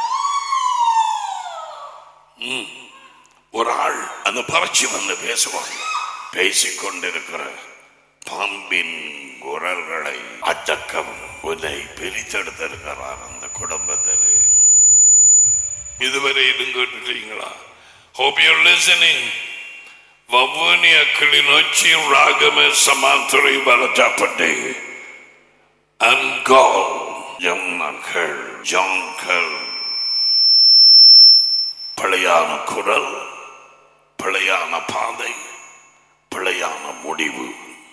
ஒரு ஆள் அந்த பறச்சி வந்து பேசுவாங்க. பேசிக்கொண்டிருக்கிற பாம்பின் குரல்களை அடக்கவும் உன்னை பிரித்தெடுத்திருக்கிறார் அந்த குடும்பத்தில். இதுவரை இது கேட்டுட்டீங்களா? Hope you're listening. வவுனிய Kilinochchi Ragama சமாந்தரை வளர்த்தப்பட்டு அன்கால் ஜம்னர்கள் ஜான்கள். பிழையான குரல், பிழையான பாதை, பிழையான முடிவு.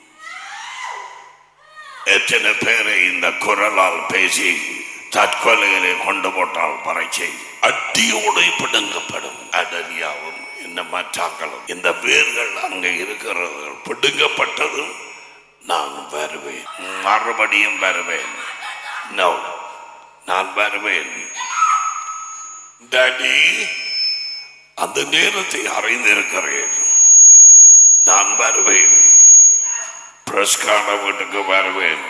எத்தனை பேரை இந்த குரலால் பேசி தற்கொலையிலே கொண்டு போட்டால் பறைச்சை அட்டியோடு பிடுங்கப்படும். அடனியாவும் இந்த மற்றாக்களும் இந்த வேர்கள் அங்கே இருக்கிறது பிடுங்கப்பட்டதும் நான் வருவேன், மறுபடியும் வருவேன். நோ, நான் வருவேன். டாடி, அந்த நேரத்தை அறிந்திருக்கிறேன். நான் வருவேன், பிரஸ்கான வீட்டுக்கு வருவேன்.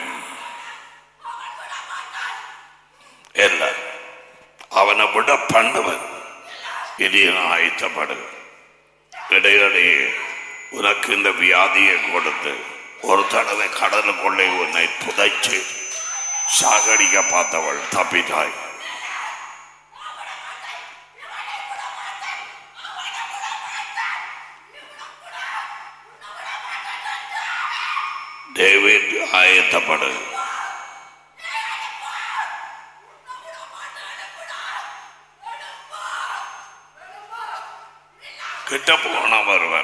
இல்ல, அவனை விட பண்ணுவன். இனிய ஆயத்தப்படு. இடையிடையே உனக்கு இந்த வியாதியை கொடுத்து ஒரு தடவை கடலுக்குள்ளே உன்னை புதைச்சு சாகடிக்க பார்த்தவள் தப்பிட்டாய். டேவிட், ஆயத்தப்படு. கிட்ட போன வருவார்.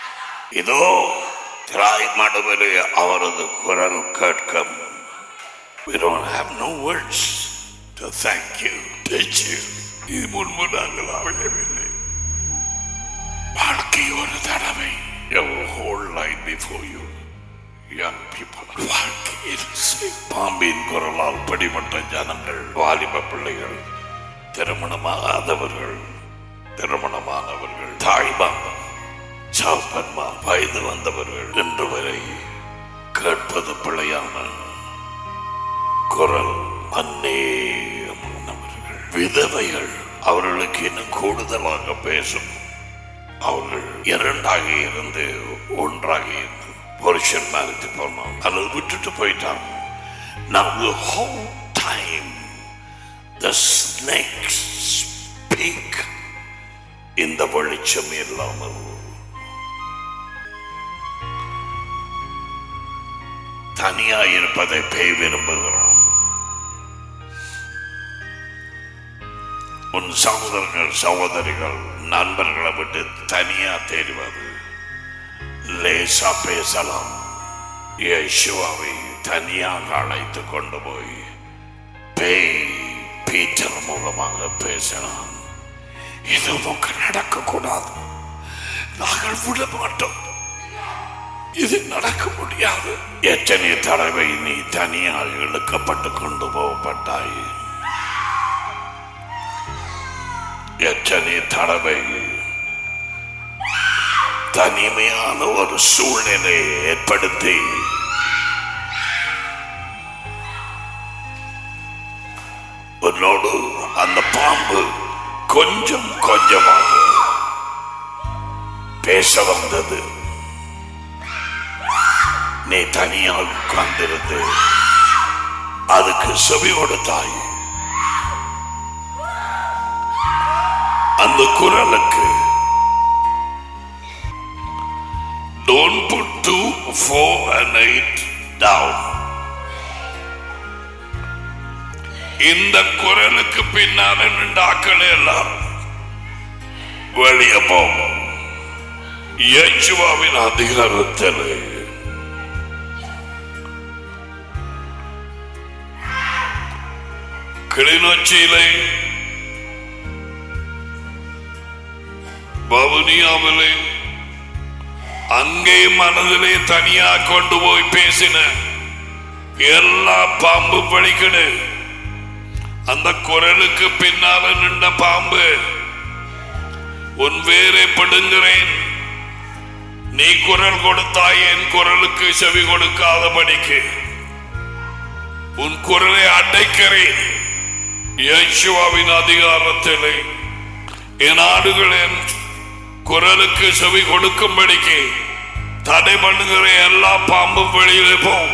இதோ திராய் மடுவிலே அவரது குரல் கேட்கும். We don't have no words to thank you, teach you. இது முன்பு நாங்கள் அறியவில்லை. வாழ்க்கை ஒரு தடவை. Your whole life before you, young people. வாழ்க்கையில் பாம்பின் குரலால் படிப்பட்ட ஜனங்கள், வாலிப பிள்ளைகள், திருமணமாகாதவர்கள், திருமணமானவர்கள், தாய்மார், சாப்பன்மார், வயது வந்தவர்கள் இன்று வரை கேட்பது பிழையான குரல். அநேகமானவர்கள் விதவைகள் அவர்களுக்கு இன்னும் கூடுதலாக பேசும். அவர்கள் இரண்டாக இருந்து ஒன்றாக இருந்து புருஷன் மறைத்து போனான் அல்லது விட்டுட்டு போயிட்டான். Now the whole time the snakes speak இந்த வெளிச்சம் இல்லாமல் தனியா இருப்பதை பேய் விரும்புகிறான். உன் சகோதரர்கள் சகோதரிகள் நண்பர்களை விட்டு தனியா தெரிவது. லேசா பேசலாம். இயேசுவை தனியாக அழைத்து கொண்டு போய் பேய் பீட்டர் மூலமாக பேசினான். இது உங்க நடக்க கூடாது, நாங்கள் விட மாட்டோம், இது நடக்க முடியாது. எத்தனை தடவை நீ தனியாக இழுக்கப்பட்டு கொண்டு போகப்பட்டாய்? எத்தனை தடவை தனிமையான ஒரு சூழ்நிலையை ஏற்படுத்தி உன்னோடு அந்த பாம்பு கொஞ்சம் கொஞ்சமாக பேச வந்தது. நீ தனியாக உட்கார்ந்திருந்து அதுக்கு செவி கொடுத்தாய். அந்த குரலுக்கு don't put two, four and eight down. இந்த குரலுக்கு பின்னால் நின்றாக்கள் எல்லாம் வெளியே போகும். இயேசுவின் அதிகாரத்தில் கிளிநொச்சியிலே வவுனியாவிலே அங்கே மனதிலே தனியா கொண்டு போய் பேசின எல்லா பாம்பு பழிக்கடு. அந்த குரலுக்கு பின்னால நின்ற பாம்பு, உன் வேரை படுங்கிறேன், நீ குரல் கொடுத்தாய், என் குரலுக்கு செவி கொடுக்காதபடிக்கு உன் குரலை அடைக்கிறேன். இயேசுவின் அதிகாரத்திலே என் ஆடுகளின் குரலுக்கு செவி கொடுக்கும்படிக்கு தடை பண்ணுகிற எல்லா பாம்பும் வெளியிலே போம்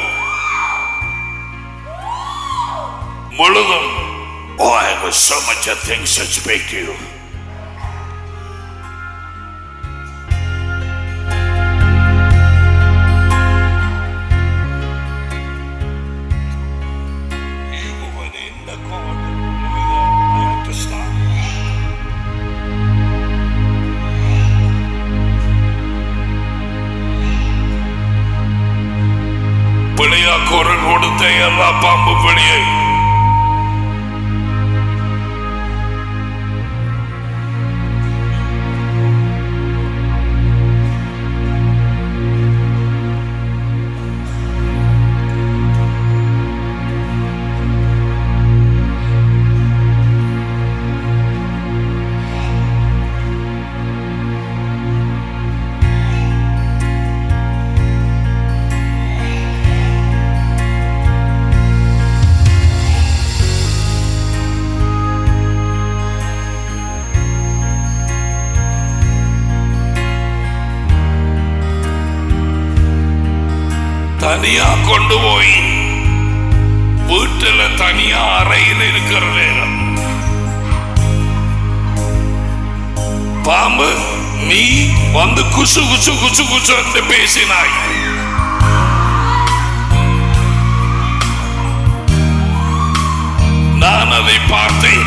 முழுதும். Oh, I have so much of things to speak to you. பிழையா குரல் கொடுத்த எல்லா பாம்பு பிழையை தனியா கொண்டு போய் வீட்டுல தனியா அறையில் இருக்கிற நேரம் பாம்பு நீ வந்து குசு குசு குசு குசு என்று பேசினாய். நான் அதை பார்த்தேன்.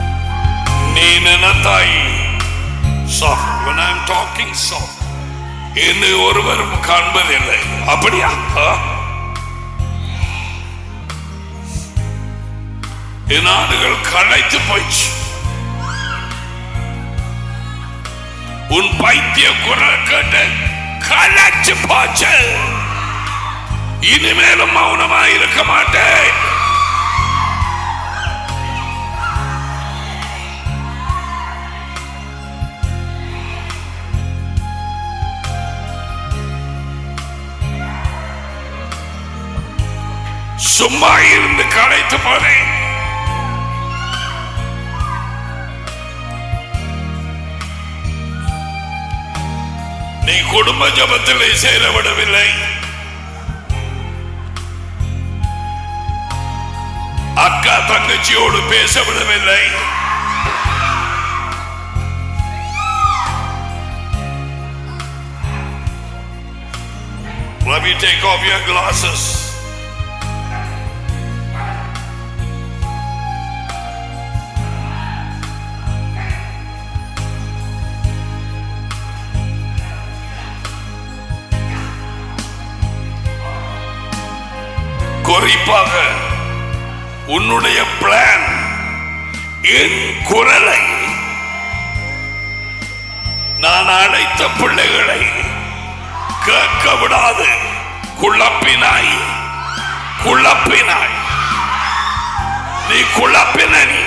நீ நினைத்தாய் soft. When I'm talking soft, என்னை ஒருவரும் காண்பதில்லை. அப்படியா? என் ஆடுகள் களைத்து போயிடுச்சு. உன் பைத்திய குரல் கேட்டு களைச்சு போச்சு. இனிமேலும் மௌனமாக இருக்க மாட்டேன். சும்மா இருந்து களைத்து போனேன். நீ குடும்ப ஜபத்திலே சேரவிடவில்லை. அக்கா தங்கச்சியோடு பேசவிடவில்லை. Let me take off your glasses. குறிப்பாக உன்னுடைய பிளான் என் குரலை நான் அழைத்த பிள்ளைகளை கேட்க விடாது. குழப்பினாய் குழப்பினாய் நீ குழப்பின. நீ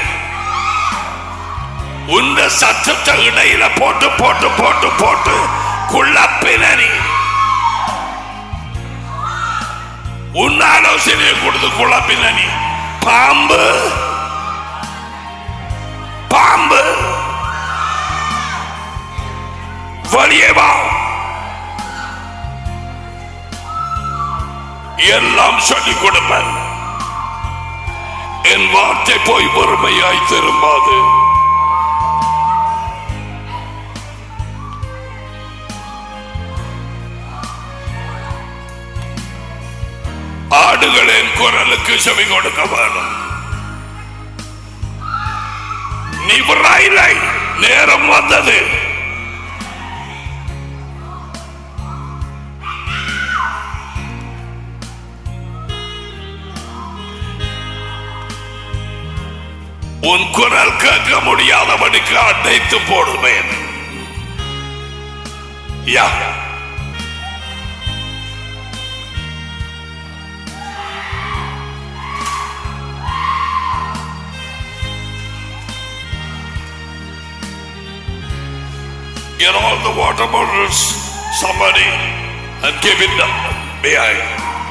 உந்த சத்தத்தை இடையில போட்டு போட்டு போட்டு போட்டு குழப்பின. நீ உன் ஆலோசனையை கொடுத்து குழப்பின. நீ பாம்பு பாம்பு வெளியே வா. எல்லாம் சொல்லிக் கொடுப்பேன். என் வார்த்தை போய் பொறுமையாய் திரும்பாது. ஆடுகளின் குரலுக்கு செவி கொடுக்க வேணும். நீ விரைலை, நேரம் வந்தது. உன் குரல் கேட்க முடியாதபடிக்கு அடைத்து போடுவேன். யா Get all the water bottles, somebody, and give it down behind.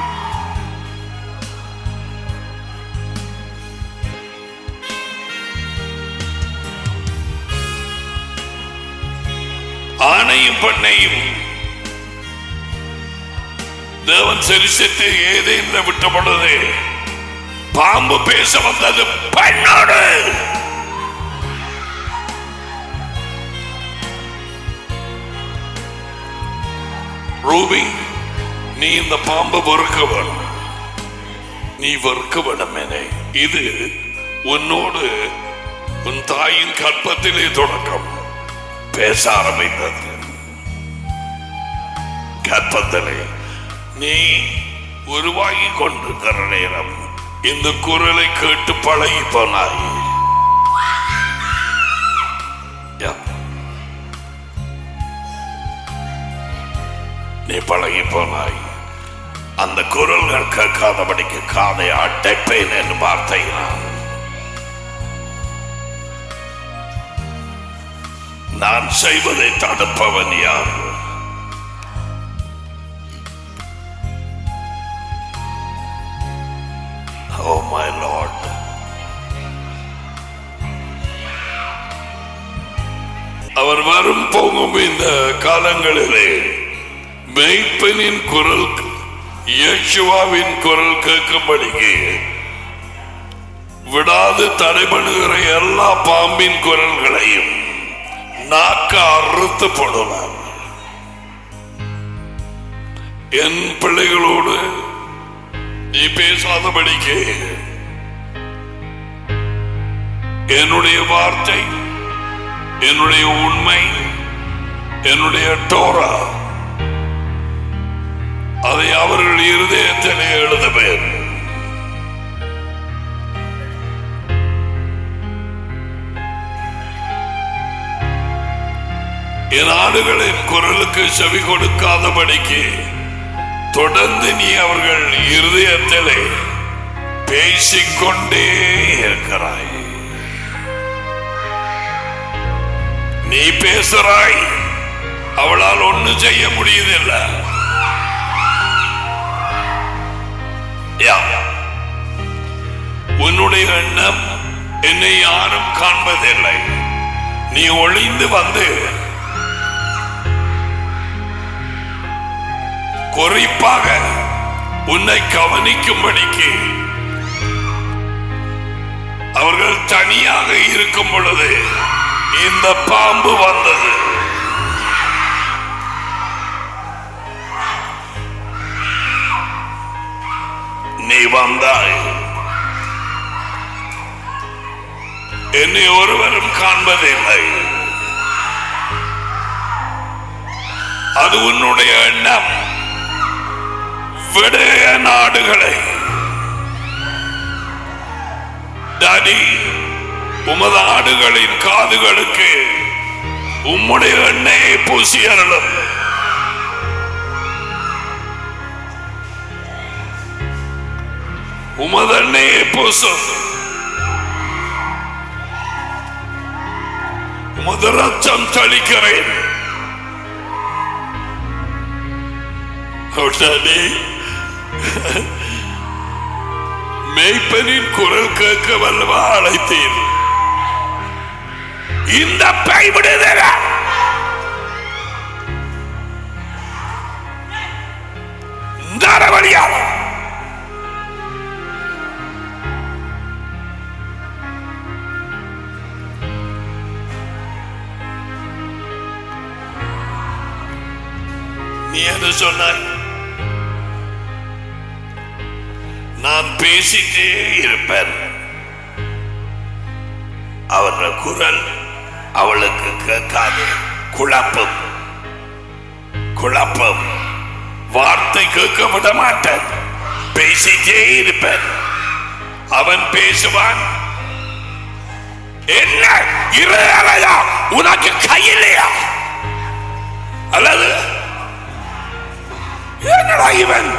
ஆணையும் பெண்ணையும் தேவன் சரிசித்து ஏதேனும் விட்ட பொழுது பாம்பு பேச வந்தது பெண்ணோடு. ரூபி, நீ இந்த பாம்பு வெறுக்க வேணும். நீ வெறுக்க வேணும். இது உன்னோடு உன் தாயின் கற்பத்திலே தொடக்கம். பேச ஆரம்பித்தது கற்பத்திலே. நீ உருவாகி கொண்டிருக்கிற நேரம் இந்த குரலை கேட்டு பழகி போனாய். நீ பழகி போனாய். அந்த குரல்கள் கேட்காதபடிக்கு காதை அடைப்பேன் என்று வார்த்தை. நான் செய்வதை தடுப்பவன் யார்? Oh my Lord. அவர் வரும் போகும் இந்த காலங்களிலே மெய்ப்பனின் குரல், இயேசுவின் குரல் கேட்கும்படிக்கு விடாது தடைபடுகிற எல்லா பாம்பின் குரல்களையும் நாக்க அறுத்து போடுவார். என் பிள்ளைகளோடு நீ பேசாதபடிக்கு என்னுடைய வார்த்தை, என்னுடைய உண்மை, என்னுடைய டோரா அதை அவர்கள் இருதயத்திலே எழுதுவேன். என் ஆடுகளின் குரலுக்கு செவி கொடுக்காதபடிக்கு தொடர்ந்து நீ அவர்கள் இருதயத்திலே பேசிக்கொண்டே இருக்கிறாய். நீ பேசுறாய், அவளால் ஒன்னும் செய்ய முடியதில்லை. உன்னுடைய எண்ணம் என்னை யாரும் காண்பதில்லை. நீ ஒளிந்து வந்து குறிப்பாக உன்னை கவனிக்கும்படிக்கு அவர்கள் தனியாக இருக்கும் பொழுது இந்த பாம்பு வந்தது. நீ வந்தாய், என்னை ஒருவரும் காண்பதில்லை. அது உன்னுடைய எண்ணம். விடைய நாடுகளை டாடி, உமது ஆடுகளின் காதுகளுக்கு உம்முடைய எண்ணெயை பூசி அருளும். உமது எண்ணெயை பூசும். உமது ரத்தம் தெளிக்கிறேன். மேய்ப்பனின் குரல் கேட்க வல்லவா அழைத்தேன். இந்த பைவிடுதல வழியாக நீ என்ன சொன்னாய்? நான் பேசிட்டே இருப்பேன். அவர குரல் அவளுக்கு கேட்காது. குழப்பம் குழப்பம் வார்த்தை கேட்க விட மாட்டேன். பேசிட்டே இருப்பேன். அவன் பேசுவான். என்ன இறையா உனக்கு கையிலையா? அல்லது என்னடா இவன்?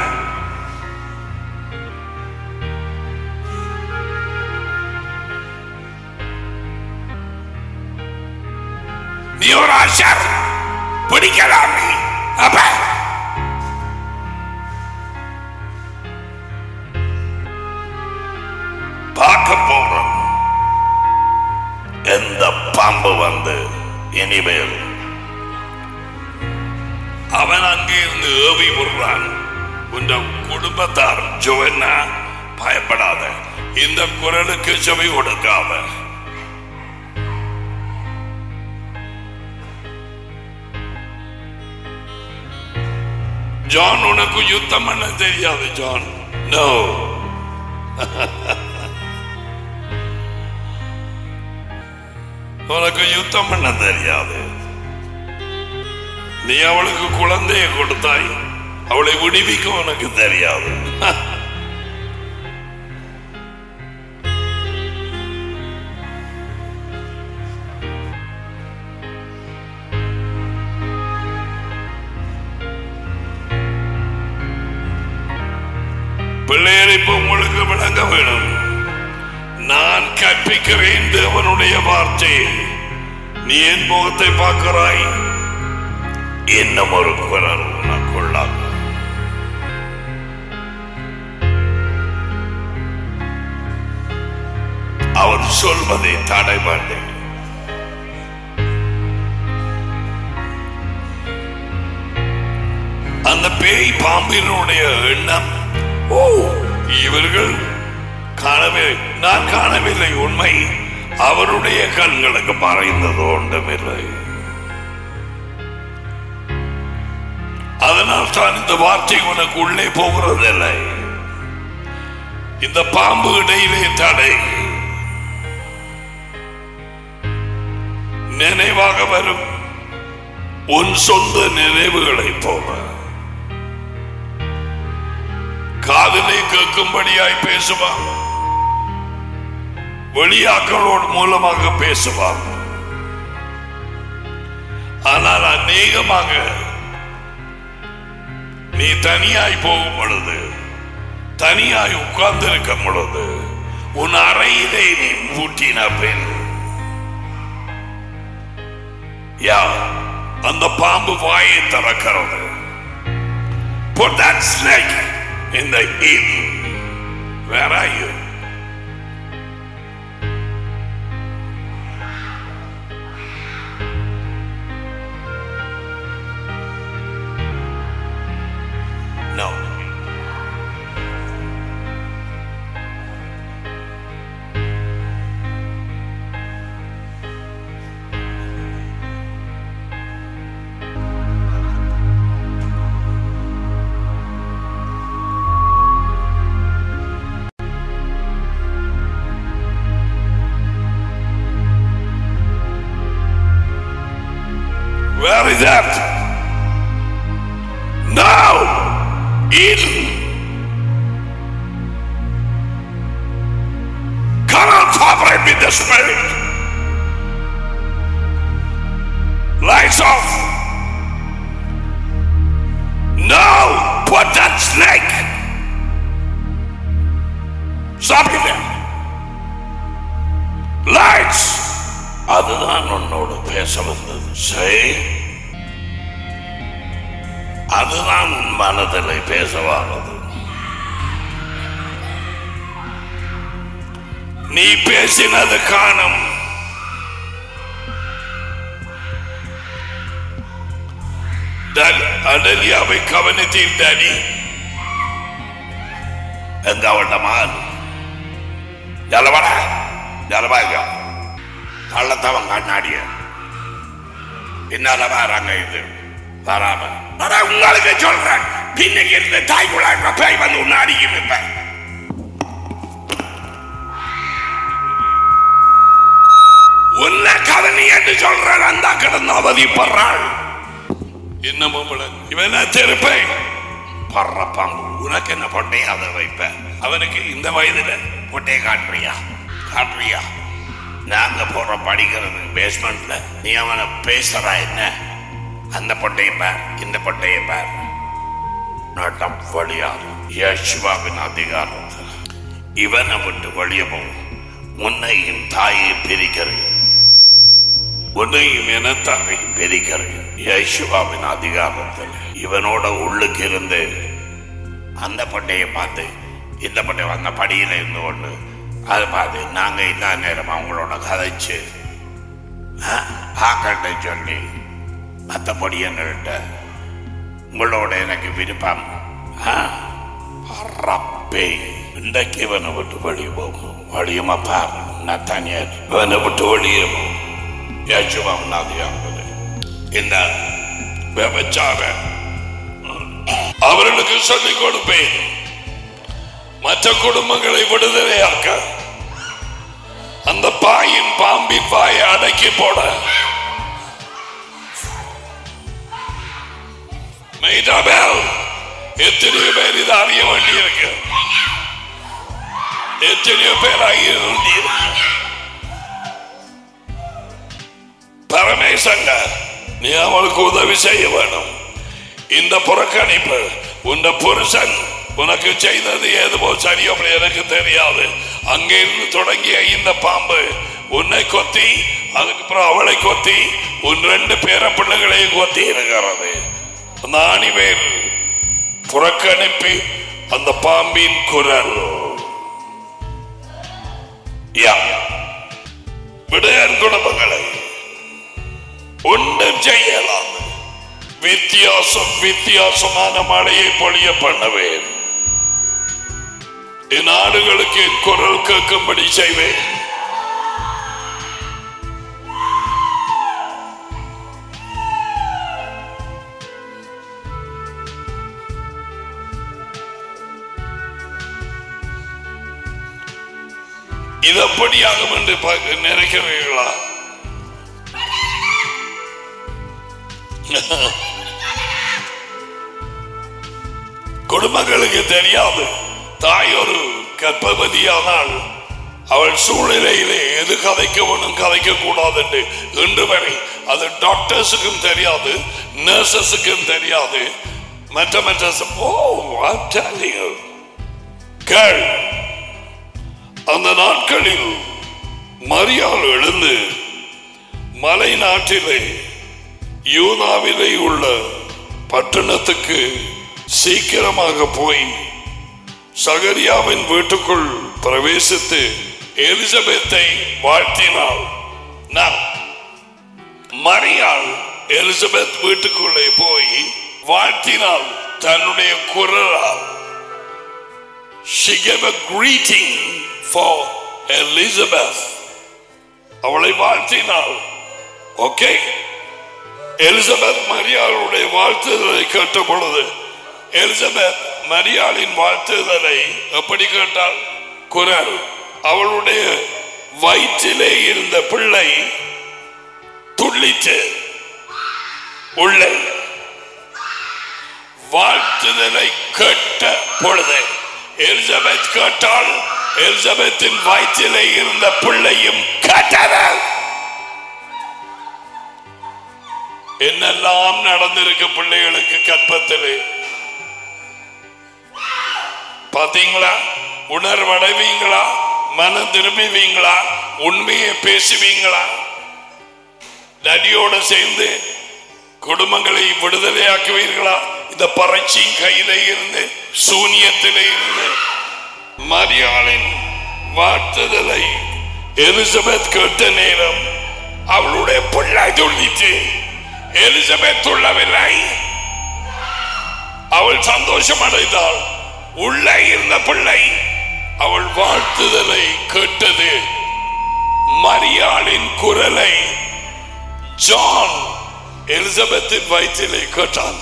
நீ ஒரு ஆஷர் பிடிக்கலாம். நீ அப்ப பார்க்க போறோம் எந்த பாம்பு வந்து இனிமேல் அவன் அங்கே இருந்து ஏவி விடுறான். உன் குடும்பத்தார் ஜோன்னா பயப்படாத, இந்த குரலுக்கு செவி கொடுக்காத. ஜான், உனக்கு யுத்தம் பண்ண தெரியாது ஜான். நோ, உனக்கு யுத்தம் பண்ண தெரியாது. நீ அவளுக்கு குழந்தையை கொடுத்தாய், அவளை விடுவிக்க உனக்கு தெரியாது. பிள்ளையர் இப்ப உங்களுக்கு விளங்க வேணும். நான் கற்பிக்கிறேன் தேவனுடைய வார்த்தை. நீ என் முகத்தை பார்க்கிறாய், இன்னும் ஒரு குரல் உனக்குள்ளாக. அவர் சொல்வதை தடை பண்ண அந்த பேய் பாம்பினுடைய எண்ணம், ஓ இவர்கள் காணவில்லை, நான் காணவில்லை. உண்மை அவருடைய கண்களுக்கு மறைந்தது ஒன்றுமில்லை. அதனால் தான் இந்த வார்த்தை உனக்கு உள்ளே போகிறதில்லை. இந்த பாம்பு இடையிலே தடை. நினைவாக வரும் உன் சொந்த நினைவுகளை போல காதிலே கேட்கும்படியாய் பேசுவார், வெளியாக்களோடு மூலமாக பேசுவார். ஆனால் அநேகமாக நீ தனியாய் போகும் பொழுது, தனியாய் உட்கார்ந்து இருக்கும் பொழுது, உன் அறையிலே நீ ஊட்டின பெண் யா அந்த பாம்பு வாயை திறக்கிறது. Put that snake in the Eden. Where are you? No. Where is that? Now, Eden. Cannot cooperate with the spirit. Lights off. Now, put that snake. Stop it there. Lights. அதுதான் உன்னோடு பேச வந்தது. சரி, அதுதான் உன் மனதில் பேசவானது. நீ பேசினது காணும். அடலியாவை கவனித்தீர் டாடி. எங்க அவட்ட மகன் ஜலவட ஜலபாயா கள்ளத்தவன் கண்ணாடிய பின்னால வராங்க. இது வராம உங்களுக்கு சொல்றேன், பின்னுக்கு இருந்த தாய்க்குள்ள பேய் வந்து உன்னை அடிக்கும். இப்ப உன்னை கவனி என்று சொல்றேன். அந்த கிடந்து அவதிப்படுறாள். இன்னமும் இவன் திருப்பை பறப்பாங்க. உனக்கு என்ன பொட்டையை அதை வைப்ப? அவனுக்கு இந்த வயதுல பொட்டையை காட்டுறியா காட்டுறியா? நாங்க போற படிக்கிறது பேஸ்மெண்ட்ல நீ அவனை பேசுறா என்ன? அந்த பொட்டையை பார், இந்த பொட்டையை பார். நாட்டம் வழியாகும். யேசுவின் அதிகாரத்தில் இவனை விட்டு வெளியே போகும். உன்னையும் தாயை பிரிக்கிறேன், உன்னையும் இனத்தாரையும் பிரிக்கிறேன். யேசுவின் அதிகாரத்தில் இவனோட உள்ளுக்கு இருந்து அந்த பொட்டையை பார்த்து இந்த பொட்டை வந்த படியில இருந்து கொண்டு அதை பார்த்து நாங்க இந்த நேரம் அவங்களோட கதைச்சு ஆக்கட்ட சொல்லி மற்றபடி என்னிட்ட உங்களோட எனக்கு விருப்பம் ரப்பே இன்றைக்கு இவனை விட்டு வெளியே போகும். வழியுமா பாரு, நான் தனியார் இவனை விட்டு வெளியே போகும். யேசுவின் அதிகாரத்தில் இந்த விபச்சார அவர்களுக்கு சொல்லிக் கொடுப்பேன். மற்ற குடும்பங்களை விடுதலையாக்க அந்த பாயின் பாம்பின் பாயை அடக்கி போட எத்தனையோ பேர் இதை அறிய வேண்டியிருக்கு. எத்தனையோ பேர் அறிய வேண்டியிருக்கு. பரமேசங்க, நீ அவளுக்கு உதவி செய்ய வேணும். இந்த புறக்கணிப்பு உன் புருஷன் உனக்கு செய்தது ஏதுவோ சரியோ எனக்கு தெரியாது. அங்கே இருந்து தொடங்கிய இந்த பாம்பு உன்னை கொத்தி, அதுக்கப்புறம் அவளை கொத்தி, உன் ரெண்டு பேர பிள்ளைகளையும் கொத்தி இருக்கிறது. அந்த ஆணிவேர் புறக்கணிப்பு அந்த பாம்பின் குரல். விடையன் குடும்பங்களை ஒன்றும் செய்யலாம். வித்தியாசம் வித்தியாசமான மழையை பொழிய பண்ணுவேன். என் நாடுகளுக்கு என் குரல் கேட்கும்படி செய்வேன். இது அப்படியாகும் என்று நினைக்கிறீர்களா? குடும்பங்களுக்கு தெரியாது. தாய் ஒரு கர்ப்பவதியானால் அவள் சூழ்நிலையிலே எது கதைக்க வேணும் கதைக்க கூடாது என்று இன்று வரை அது டாக்டர்ஸுக்கும் தெரியாது, நர்சஸுக்கும் தெரியாது. மற்ற மற்ற கேள். அந்த நாட்களில் மரியாள் எழுந்து மலை நாட்டிலே யூதாவிலே உள்ள பட்டணத்துக்கு சீக்கிரமாக போய் சகரியாவின் வீட்டுக்குள் பிரவேசித்து எலிசபெத்தை வாழ்த்தினாள். மரியாள் எலிசபெத் வீட்டுக்குள்ளே போய் வாழ்த்தினாள் தன்னுடைய குரலால். She gave a greeting for Elizabeth. அவளை வாழ்த்தினாள். ஓகே, எலிசபெத் மரியாளுடைய வாழ்த்துதலை கேட்ட பொழுது எலிசபெத் மரியாளின் வாழ்த்துதலை எப்படி கேட்டாள்? குரல். அவளுடைய வயிற்றிலே இருந்த பிள்ளை துள்ளிச்சு உள்ளே. வாழ்த்துதலை கேட்ட பொழுது எலிசபெத் கேட்டாள், எலிசபெத்தின் வயிற்றிலே இருந்த பிள்ளையும் கேட்டது. என்னெல்லாம் நடந்திருக்கு பிள்ளைகளுக்கு கற்பத்திலே பாத்தீங்களா? உணர்வடைவீங்களா? மனம் திரும்புவீங்களா? உண்மையை பேசுவீங்களா? நடியோடு சேர்ந்து குடும்பங்களை விடுதலையாக்குவீர்களா? இந்த பறட்சியின் கையில இருந்து, சூனியத்திலே இருந்து. மரியாளின் வாழ்த்துதலை எலிசபெத் கேட்ட நேரம் அவளுடைய பிள்ளை துள்ளிச்சு. எலிசபெத் துள்ளவில்லை, அவள் சந்தோஷம் அடைந்தாள். உள்ளே இருந்த பிள்ளை அவள் வாழ்த்துதலை கேட்டது. மரியாளின் குரலை ஜான் எலிசபெத்தின் வயிற்றிலே கேட்டான்.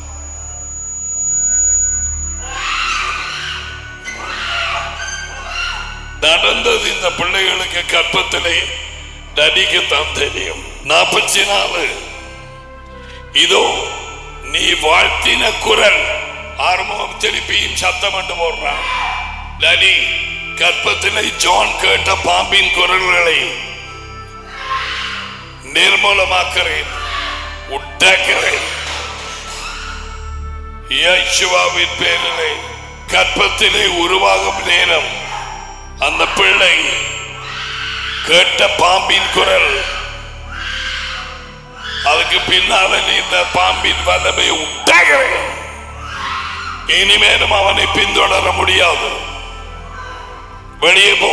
நடந்தது இந்த பிள்ளைகளுக்கு கற்பத்திலே நடிக்க தான் தெரியும். நாற்பத்தி நாலு இதோ நீ வாழ்த்தின குரல். ஆர்வம் திருப்பியும் சத்தம் என்று போடுறான். நடி கற்பத்திலே ஜான் கேட்ட பாம்பின் குரல்களை நிர்மூலமாக்கிறேன், உண்டாக்கிறேன். இயேசுவின் பேரிலே கற்பத்திலே உருவாகும் நேரம் அந்த பிள்ளை கேட்ட பாம்பின் குரல், அதுக்கு பின்னால இந்த பாம்பின் வல்லமை உண்டாகிறேன். இனிமேலும் அவனை பின்தொடர முடியாது. வெளியே போ,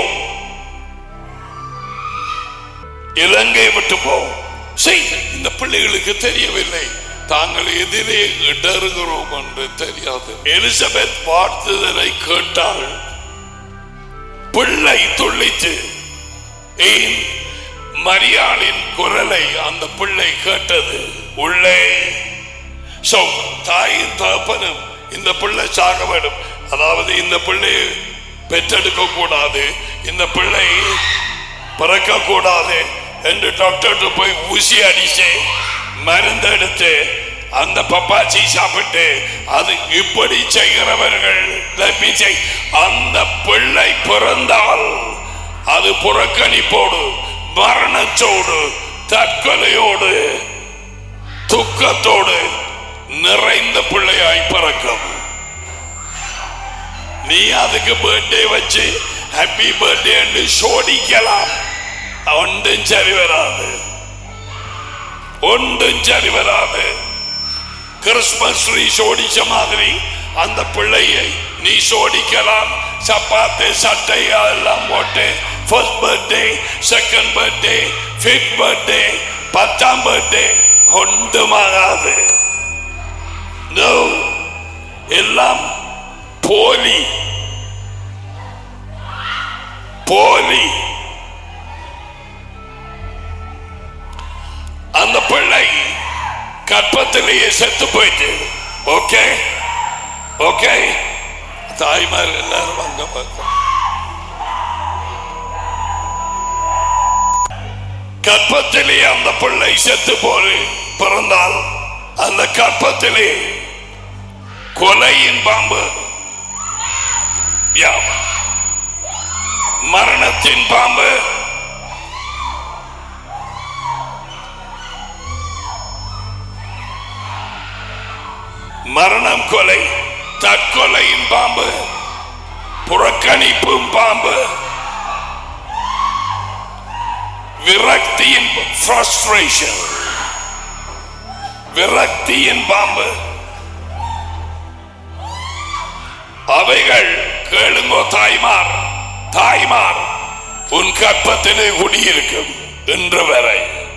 இலங்கை விட்டு போ. இந்த பிள்ளைகளுக்கு தெரியவில்லை தாங்கள் எதிரே இடறுகிறோம் என்று தெரியாது. எலிசபெத் வாழ்த்துதலை கேட்டாள். பிள்ளை துள்ளிச்சு. ஏன்? மரியாளின் குரலை அந்த பிள்ளை கேட்டது உள்ளே. தாயின் தகப்பனும் இந்த பிள்ளை சாக வேண்டும், அதாவது இந்த பிள்ளை பெற்றெடுக்க கூடாது, இந்த பிள்ளை பிறக்க கூடாது என்று டாக்டர் போய் ஊசி அடிச்சு மருந்து எடுத்து அந்த பப்பாச்சி சாப்பிட்டு அது இப்படி செய்கிறவர்கள் அந்த பிள்ளை பிறந்தால் அது புறக்கணிப்போடு, மரணத்தோடு, தற்கொலையோடு, துக்கத்தோடு நிறைந்த பிள்ளையாய் பிறக்கும். நீ அதுக்கு பர்த்டே வச்சு ஹாப்பி பர்த்டே என்று சோடிக்கலாம், ஒன்றும் சரி வராது, ஒன்றும் சரி வராது. கிறிஸ்துமஸ் ட்ரீ சோடிச்ச மாதிரி அந்த பிள்ளையை நீ சோடிக்கலாம். சப்பாத்து சட்டை எல்லாம் போட்டு first birthday, second birthday, fifth birthday, பத்தாம் பர்த்டே ஒன்றுமாகாது. எல்லாம் போலி போலி. அந்த பிள்ளை கற்பத்திலேயே செத்து போயிட்டு. ஓகே ஓகே, தாய்மார் எல்லாரும் அங்க பார்க்க. கற்பத்திலே அந்த பிள்ளை செத்து போய் பிறந்தால் அந்த கற்பத்திலே கொலையின் பாம்பு யா மரணத்தின் பாம்பு மரணம் கொலை தற்கொலையின் பாம்பு புறக்கணிப்பும் பாம்பு விரக்தியின் frustration விரக்தியின் பாம்பு அவைகள் கேளுங்கோ தாய்மார் தாய்மார் உன் கற்பத்திலே குடியிருக்கும் இன்று வரை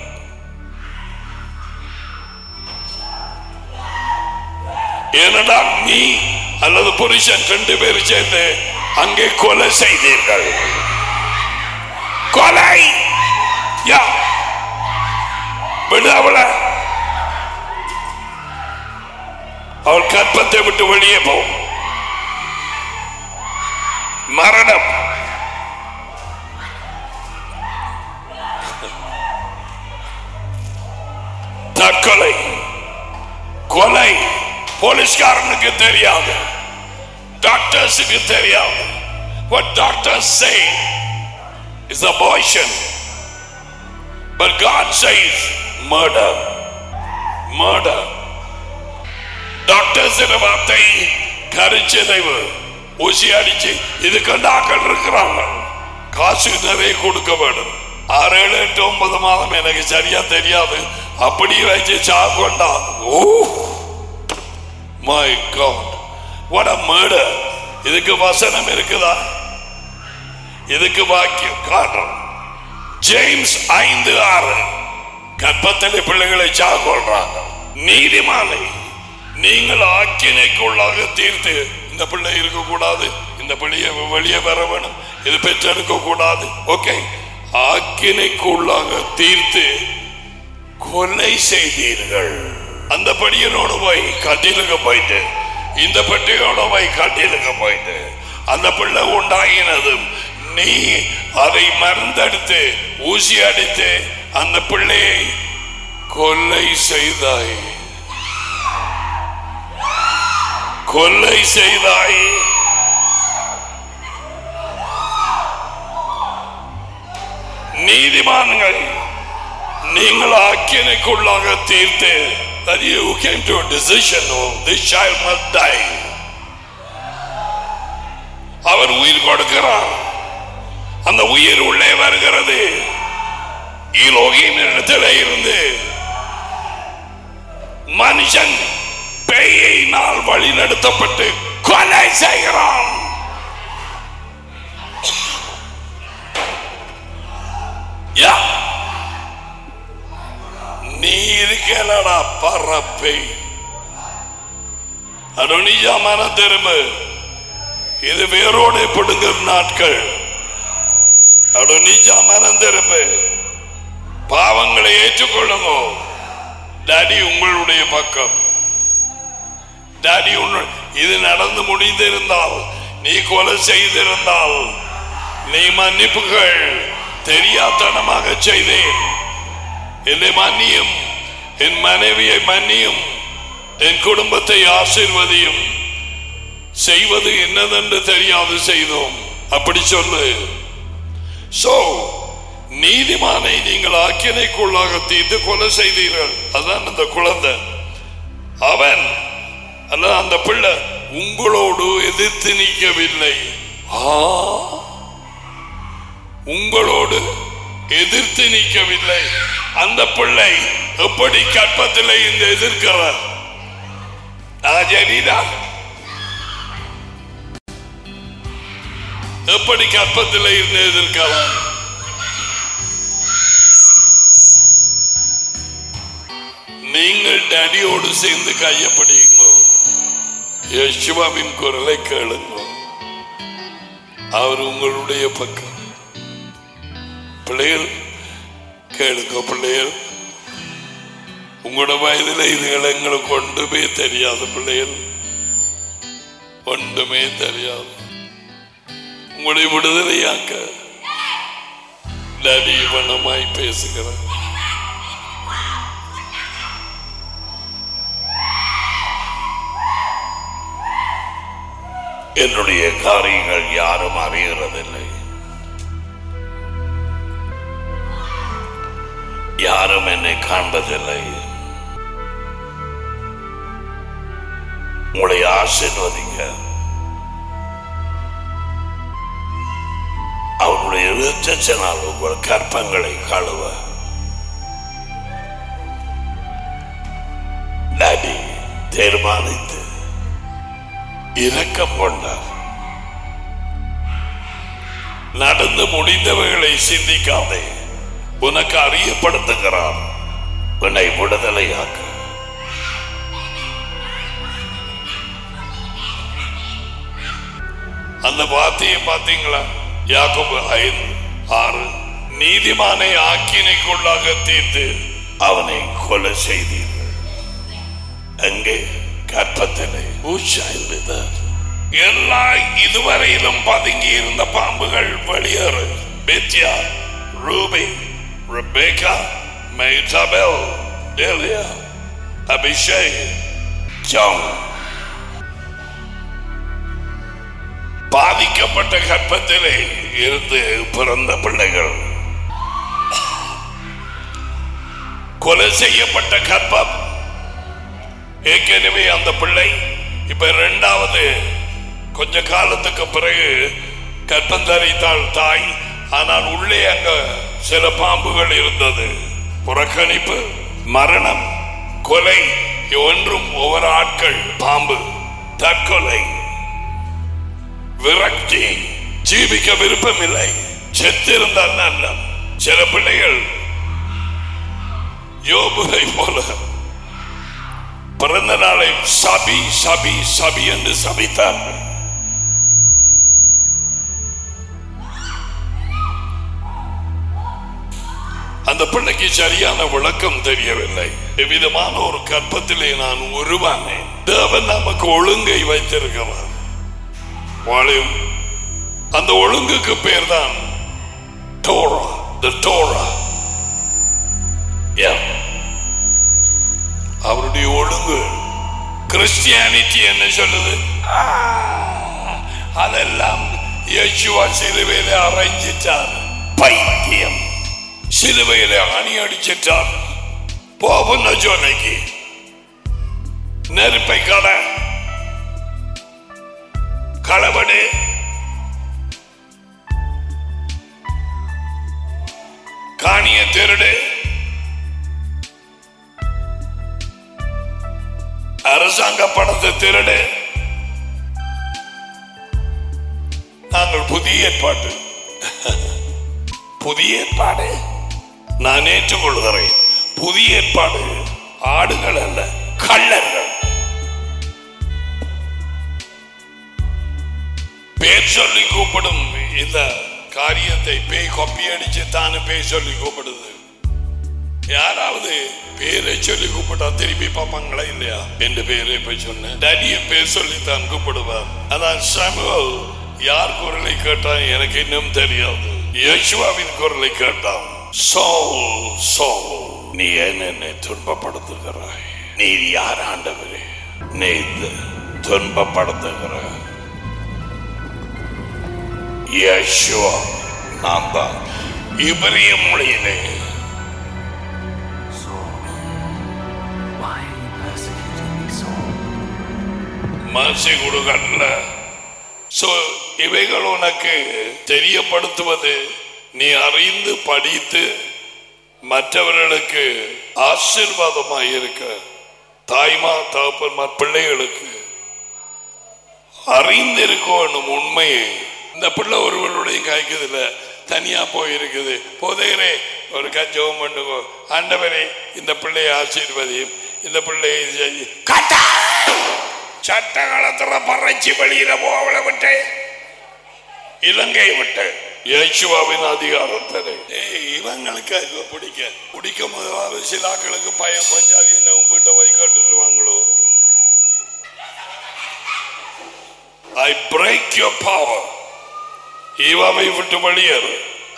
ஏனென்றால் நீ அல்லது புருஷன் ரெண்டு பேர் சேர்ந்து அங்கே கொலை செய்தீர்கள் கொலை யா விடு அவள அவள் கற்பத்தை விட்டு வெளியே போ மரணம் தற்கொலை கொலை போலீஸ்காரனுக்கு தெரியாது டாக்டர்ஸுக்கு தெரியாது what doctors say is abortion but God says murder murder doctors வார்த்தை கருச்சிதைவு ஊசி அடிச்சு இது கண்டாக்கள் இருக்கிறாங்க காசு நிறைய கொடுக்க வேண்டும் ஆறு ஏழு எட்டு ஒன்பது மாதம் எனக்கு சரியா தெரியாது அப்படி வச்சு சாக்கொண்டா ஓ my God what a murder இதுக்கு வசனம் இருக்குதா இதுக்கு வாக்கியம் காரணம் ஜேம்ஸ் ஐந்து ஆறு கற்பத்திலே பிள்ளைகளை சாக்கொள்றாங்க நீதிமானை நீங்கள் ஆக்கினைக்குள்ளாக தீர்த்து இந்த பிள்ளை இருக்க கூடாது இந்த பிள்ளைய வெளியே வர வேணும் இது பெற்றெடுக்க கூடாது ஓகே ஆக்கினைக்குள்ளாக தீர்த்து கொலை செய்தீர்கள் அந்த படியனோடு போய் கட்டிலுக்கு போயிட்டு இந்த பெட்டியோட போய் கட்டிலுக்கு போயிட்டு அந்த பிள்ளை உண்டாகினதும் நீ அதை மருந்தெடுத்து ஊசி அடித்து அந்த பிள்ளையை கொலை செய்தாய் கொலை செய்தாய் நீதிமான்கள் நீங்கள் ஆக்கினைக்குள்ளாக தீர்த்து that you came to a decision of this child must die அவர் உயிர் கொடுக்கிறார் அந்த உயிர் உள்ளே வருகிறது ஈலோகிமிடத்திலே இருந்து மனுஷன் பேயினால் வழி நடத்தப்பட்டு கொலை செய்கிறான் யா நீ இருக்கலடா பரப்பை அடோனியா மன திரும்ப இது வேரோடு பிடுங்கும் நாட்கள் அடோனியா மனம் திரும்ப பாவங்களை ஏற்றுக்கொள்ளுங்க டாடி உங்களுடைய பக்கம் டாடி இது நடந்து முடிந்திருந்தால் நீ கொலை செய்திருந்தால் நீ மன்னிப்புகள் தெரியாதனமாக செய்தேன் என்னை மன்னியும் என் மனைவியை மன்னியும் என் குடும்பத்தை ஆசீர்வதியும் செய்வது என்னதென்று தெரியாது செய்தோம் அப்படி சொல்லு சோ நீதிமானை நீங்கள் ஆக்கினைக்குள்ளாக தீர்த்து கொலை செய்தீர்கள் அதான் அந்த குழந்தை அவன் அல்ல அந்த பிள்ளை உங்களோடு எதிர்த்து நிற்கவில்லை உங்களோடு எதிர்த்து நிற்கவில்லை அந்த பிள்ளை எப்படி கற்பத்தில் இந்த எதிர்க்கிறார் எப்படி கற்பத்தில் இருந்து எதிர்க்கலாம் நீங்கள் டேடியோடு சேர்ந்து கையப்படியுங்க யேசுவின் குரலை கேளுங்க அவர் உங்களுடைய பக்கம் பிள்ளைகள் கேளுங்க பிள்ளைகள் உங்களோட வயதில் இதுகளை எங்களுக்கு ஒன்றுமே தெரியாது பிள்ளைகள் ஒன்றுமே தெரியாது உங்களுடைய விடுதலையாக்க டேடி வனமாய் பேசுகிறார் என்னுடைய காரியங்கள் யாரும் அறிகிறதில்லை, யாரும் என்னை காண்பதில்லை. உங்களை ஆசீர்வதிங்க. அவருடைய இரத்தத்தினால் உங்கள் கற்பங்களை கழுவ டாடி தீர்மானித்து இரக்கம் கொண்டார். நடந்து முடிந்தவைகளை சிந்திக்காதே, உனக்கு அறியப்படுத்துகிறார், உன்னை விடுதலையாக்க. அந்த வார்த்தையை பார்த்தீங்களா? யாக்கோபு ஐந்து ஆறு. நீதிமானை ஆக்கினைக்குள்ளாக தீர்த்து அவனை கொலை செய்தீர்கள். அங்கே கற்பத்திலே எல்லா இதுவரையிலும் பதுங்கி இருந்த பாம்புகள் வெளியேறு. Bethia, Ruby, Rebecca, Mehetabel, Delia, Abhishek, John. பாதிக்கப்பட்ட கற்பத்திலே இருந்து பிறந்த பிள்ளைகள், கொலை செய்யப்பட்ட கற்பம். ஏற்கனவே அந்த பிள்ளை இப்ப இரண்டாவது கொஞ்ச காலத்துக்கு பிறகு கற்பம் தரித்தாள் தாய். ஆனால் உள்ளே அங்க சில பாம்புகள் இருந்தது. புறக்கணிப்பு, மரணம், கொலை, ஒன்றும் ஒவ்வொரு ஆட்கள் பாம்பு, தற்கொலை, விரக்தி, ஜீவிக்க விருப்பம் இல்லை, செத்திருந்தால் நல்ல. சில பிள்ளைகள் யோபுவை போல பிறந்த நாளை சபி சபி சபி என்று சபித்தார்கள். அந்த பிள்ளைக்கு சரியான விளக்கம் தெரியவில்லை. எவ்விதமான ஒரு கற்பத்திலே நான் உருவானேன். தேவன் நமக்கு ஒழுங்கை வைத்திருக்கிறார். வாழும் அந்த ஒழுங்குக்கு பேர் தான் டோரா. தி டோரா. அவருடைய ஒழுங்கு. கிறிஸ்டியானிட்டி என்ன சொல்லுது? அதெல்லாம் இயேசுவா சிலுவையில அரைஞ்சிட்டார். பைத்தியம். சிலுவையில அணி அடிச்சிட்டார். போவன ஜோனைக்கு நெருப்பை கட களவடு காணிய திருடு, அரசாங்க பணத்தை திருடு. நாங்கள் புதிய ஏற்பாடு புதிய ஏற்பாடு நான் ஏற்றுக்கொள்கிறேன். புதிய ஏற்பாடு ஆடுகள் அல்ல, கள்ளர்கள். பேர் சொல்லி கூப்பிடும் இந்த காரியத்தை பேய் கொப்பி அடிச்சு தானே பேய் சொல்லி கூப்பிடுது. யாராவது பேரை சொல்லி கூப்பிட்டா திருப்பி பார்ப்பாங்களா இல்லையா? என் பேரை போய் சொன்னேன், டேடிய பேர் சொல்லி தான் கூப்பிடுவார். அதான் சாமுவேல் யார் குரலை கேட்டான் எனக்கு இன்னும் தெரியாது. யேசுவாவின் குரலை கேட்டான். சவுல், சவுல், நீ என்னை துன்பப்படுத்துகிறாய். நீ யார் ஆண்டவரே? நீ துன்பப்படுத்துகிறாய். யேசுவா நான் தான். இவரைய மொழியிலே மனசை கொடுக்கல. இவைகள் உனக்கு தெரியப்படுத்துவது நீ அறிந்து படித்து மற்றவர்களுக்கு ஆசீர்வாதமாக இருக்க. தாய்மா தகப்பன்மார் பிள்ளைகளுக்கு அறிந்திருக்கணும் உண்மையை. இந்த பிள்ளை ஒருவருடைய காய்க்குதுல தனியா போயிருக்குது. போதையரே ஒரு கஜகம் பண்ணுங்க. ஆண்டவரே இந்த பிள்ளையை ஆசீர்வதியும், இந்த பிள்ளையை சட்ட காலத்துல பறைச்சி வெளியில போவளை விட்டு இலங்கை விட்டு இயேசுவின் அதிகாரத்தில் இவங்களுக்கு பிடிக்க பிடிக்க முதலாவது சிலாக்களுக்கு பயம் பஞ்சாதி என்ன உங்ககிட்ட வை கட்டுருவாங்களோ. I break your power. இவாவை விட்டு வெளியேறு.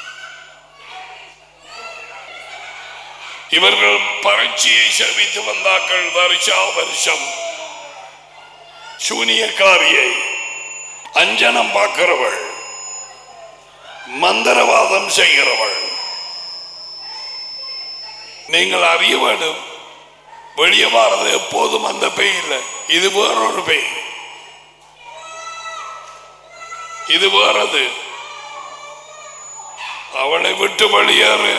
இவர்கள் பரீட்சையை செவித்து வந்தார்கள் வருஷா வருஷம். சூனியக்காரியை அஞ்சனம் பார்க்கிறவள், மந்திரவாதம் செய்கிறவள். நீங்கள் அறிய வேண்டும், வெளியே வாரது எப்போதும் அந்த பேய் இல்லை, இது வேறொரு பேய், இது வேறது. அவளை விட்டு வெளியேறு.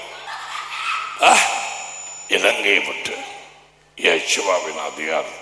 இலங்கையை விட்டு இயேசுவின் அதிகாரம்.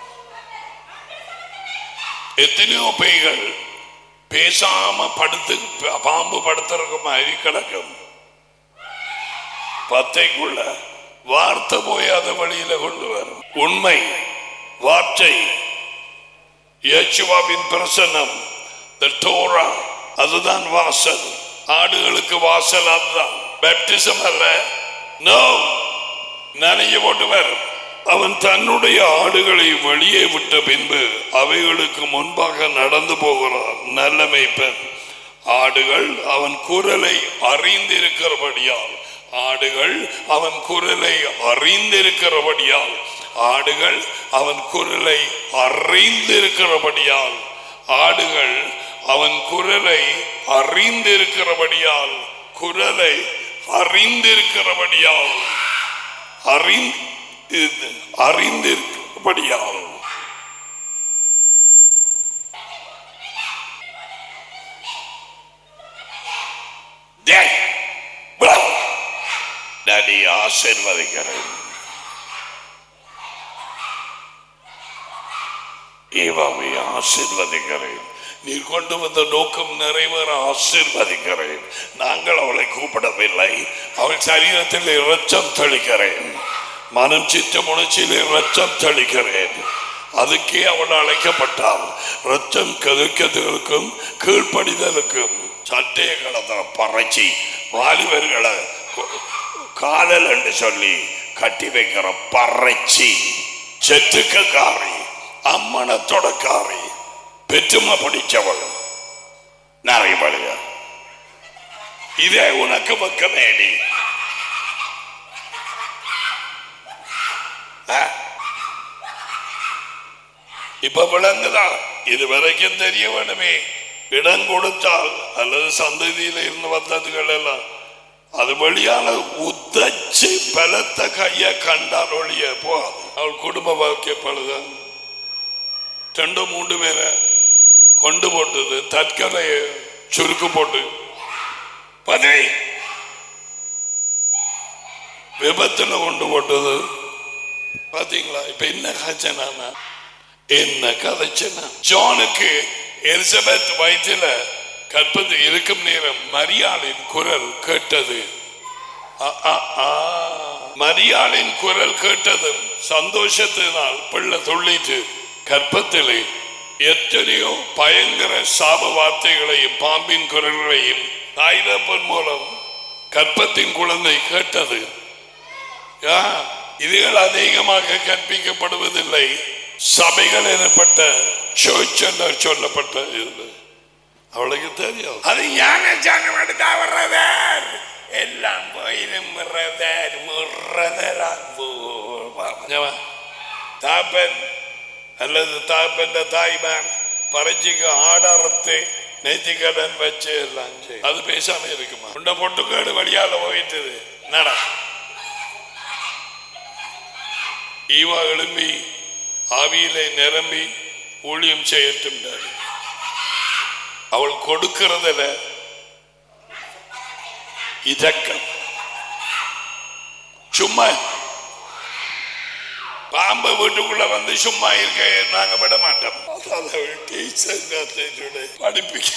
எத்தனையோ பேய்கள் பேசாம படுத்து பாம்பு படுத்திருக்க மாதிரி கிடக்கும். பத்தைக்குள்ள வார்த்தை போயாத வழியில கொண்டு வரும். உண்மை வார்த்தை, இயேசுவின் பிரசன்னம், அதுதான் வாசல். ஆடுகளுக்கு வாசல் அதுதான். பேப்டிசம் அல்ல. நோ, நனைய போட்டு வரும். அவன் தன்னுடைய ஆடுகளை வெளியே விட்ட பின்பு அவைகளுக்கு முன்பாக நடந்து போகிறான். நல்ல மேய்ப்பன். ஆடுகள் அவன் குரலை அறிந்திருக்கிறபடியால் ஆடுகள் அவன் குரலை அறிந்திருக்கிறபடியால் ஆடுகள் அவன் குரலை அறிந்திருக்கிறபடியால் ஆடுகள் அவன் குரலை அறிந்திருக்கிறபடியால் குரலை அறிந்திருக்கிறபடியால் அறிந்து அறிந்திருக்கிறபடியால் டாடி ஆசீர்வதிக்கிறேன். ஏவாவை ஆசீர்வதிக்கிறேன். நீ கொண்டு வந்த நோக்கம் நிறைவேற ஆசீர்வதிக்கிறேன். நாங்கள் அவளை கூப்பிடவில்லை. அவள் சரீரத்தில் இரத்தம் தெளிக்கிறேன். மனம் சித்த முணர்ச்சியில் இரத்தம் தெளிக்கிறேன். அதுக்கே அவள் அழைக்கப்பட்டாள். இரத்தம் கதுக்கதற்கும் கீழ்ப்படிதலுக்கும் சட்டையை கடந்த பறைச்சி வாலிபர்களை காதல் என்று சொல்லி கட்டி வைக்கிற பறைச்சி செத்துக்காரி அம்மனத்தொடக்காரி பெற்றும பிடிச்சவள் நிறைய இதே உனக்கு பக்கமேடி. இப்ப விளங்குதா? இதுவரைக்கும் தெரிய வேணுமே. இடம் கொடுத்தால் அல்லது சந்ததியில இருந்து வந்ததுகள் எல்லாம் அது வழியான உதச்சு பலத்த கைய கண்டால் ஒழிய போ. அவள் குடும்ப வாழ்க்கை பழுதான். ரெண்டு மூன்று பேரை கொண்டு போட்டது, தற்கொலைய சுருக்கு போட்டு பதவி விபத்துல கொண்டு போட்டது. பாத்தீங்களா? இப்ப என்ன கதைச்சனா என்ன கதைச்சனா? ஜானுக்கு எலிசபெத் வயிற்றில கற்பது இருக்கும் நேரம் மரியாளின் குரல் கேட்டது. மரியாளின் குரல் கேட்டதும் சந்தோஷத்தினால் பிள்ளை துள்ளிட்டு கற்பத்திலே எத்தனையோ பயங்கர சாப வார்த்தைகளையும் பாம்பின் குரல்களையும் தாய்தப்பன் மூலம் கற்பத்தின் குழந்தை கேட்டது. இதுகள் அதிகமாக கற்பிக்கப்படுவதில்லை. சபைகள் எனப்பட்ட சர்ச் என்று சொல்லப்பட்ட இது அவளுக்கு தெரியும். அது ஞான ஜானம் எடுத்தா வர்றதார் எல்லாம் போயிடும். தாப்பன் அல்லது தாப்பன் தாய்மான் பறைச்சிக்கு ஆடாரத்தை நெத்திக்கடன் வச்சு எல்லாம் அது பேசாம இருக்குமா? உண்ட பொட்டுக்காடு வழியால போயிட்டது நட. ஈவா எழும்பி ஆவியிலே நிரம்பி ஊழியம் செய்யட்டும். அவள் கொடுக்கிறதுல இதக்கம். சும்மா பாம்பு வீட்டுக்குள்ள வந்து சும்மா இருக்க நாங்க விட மாட்டோம். படிப்பிக்க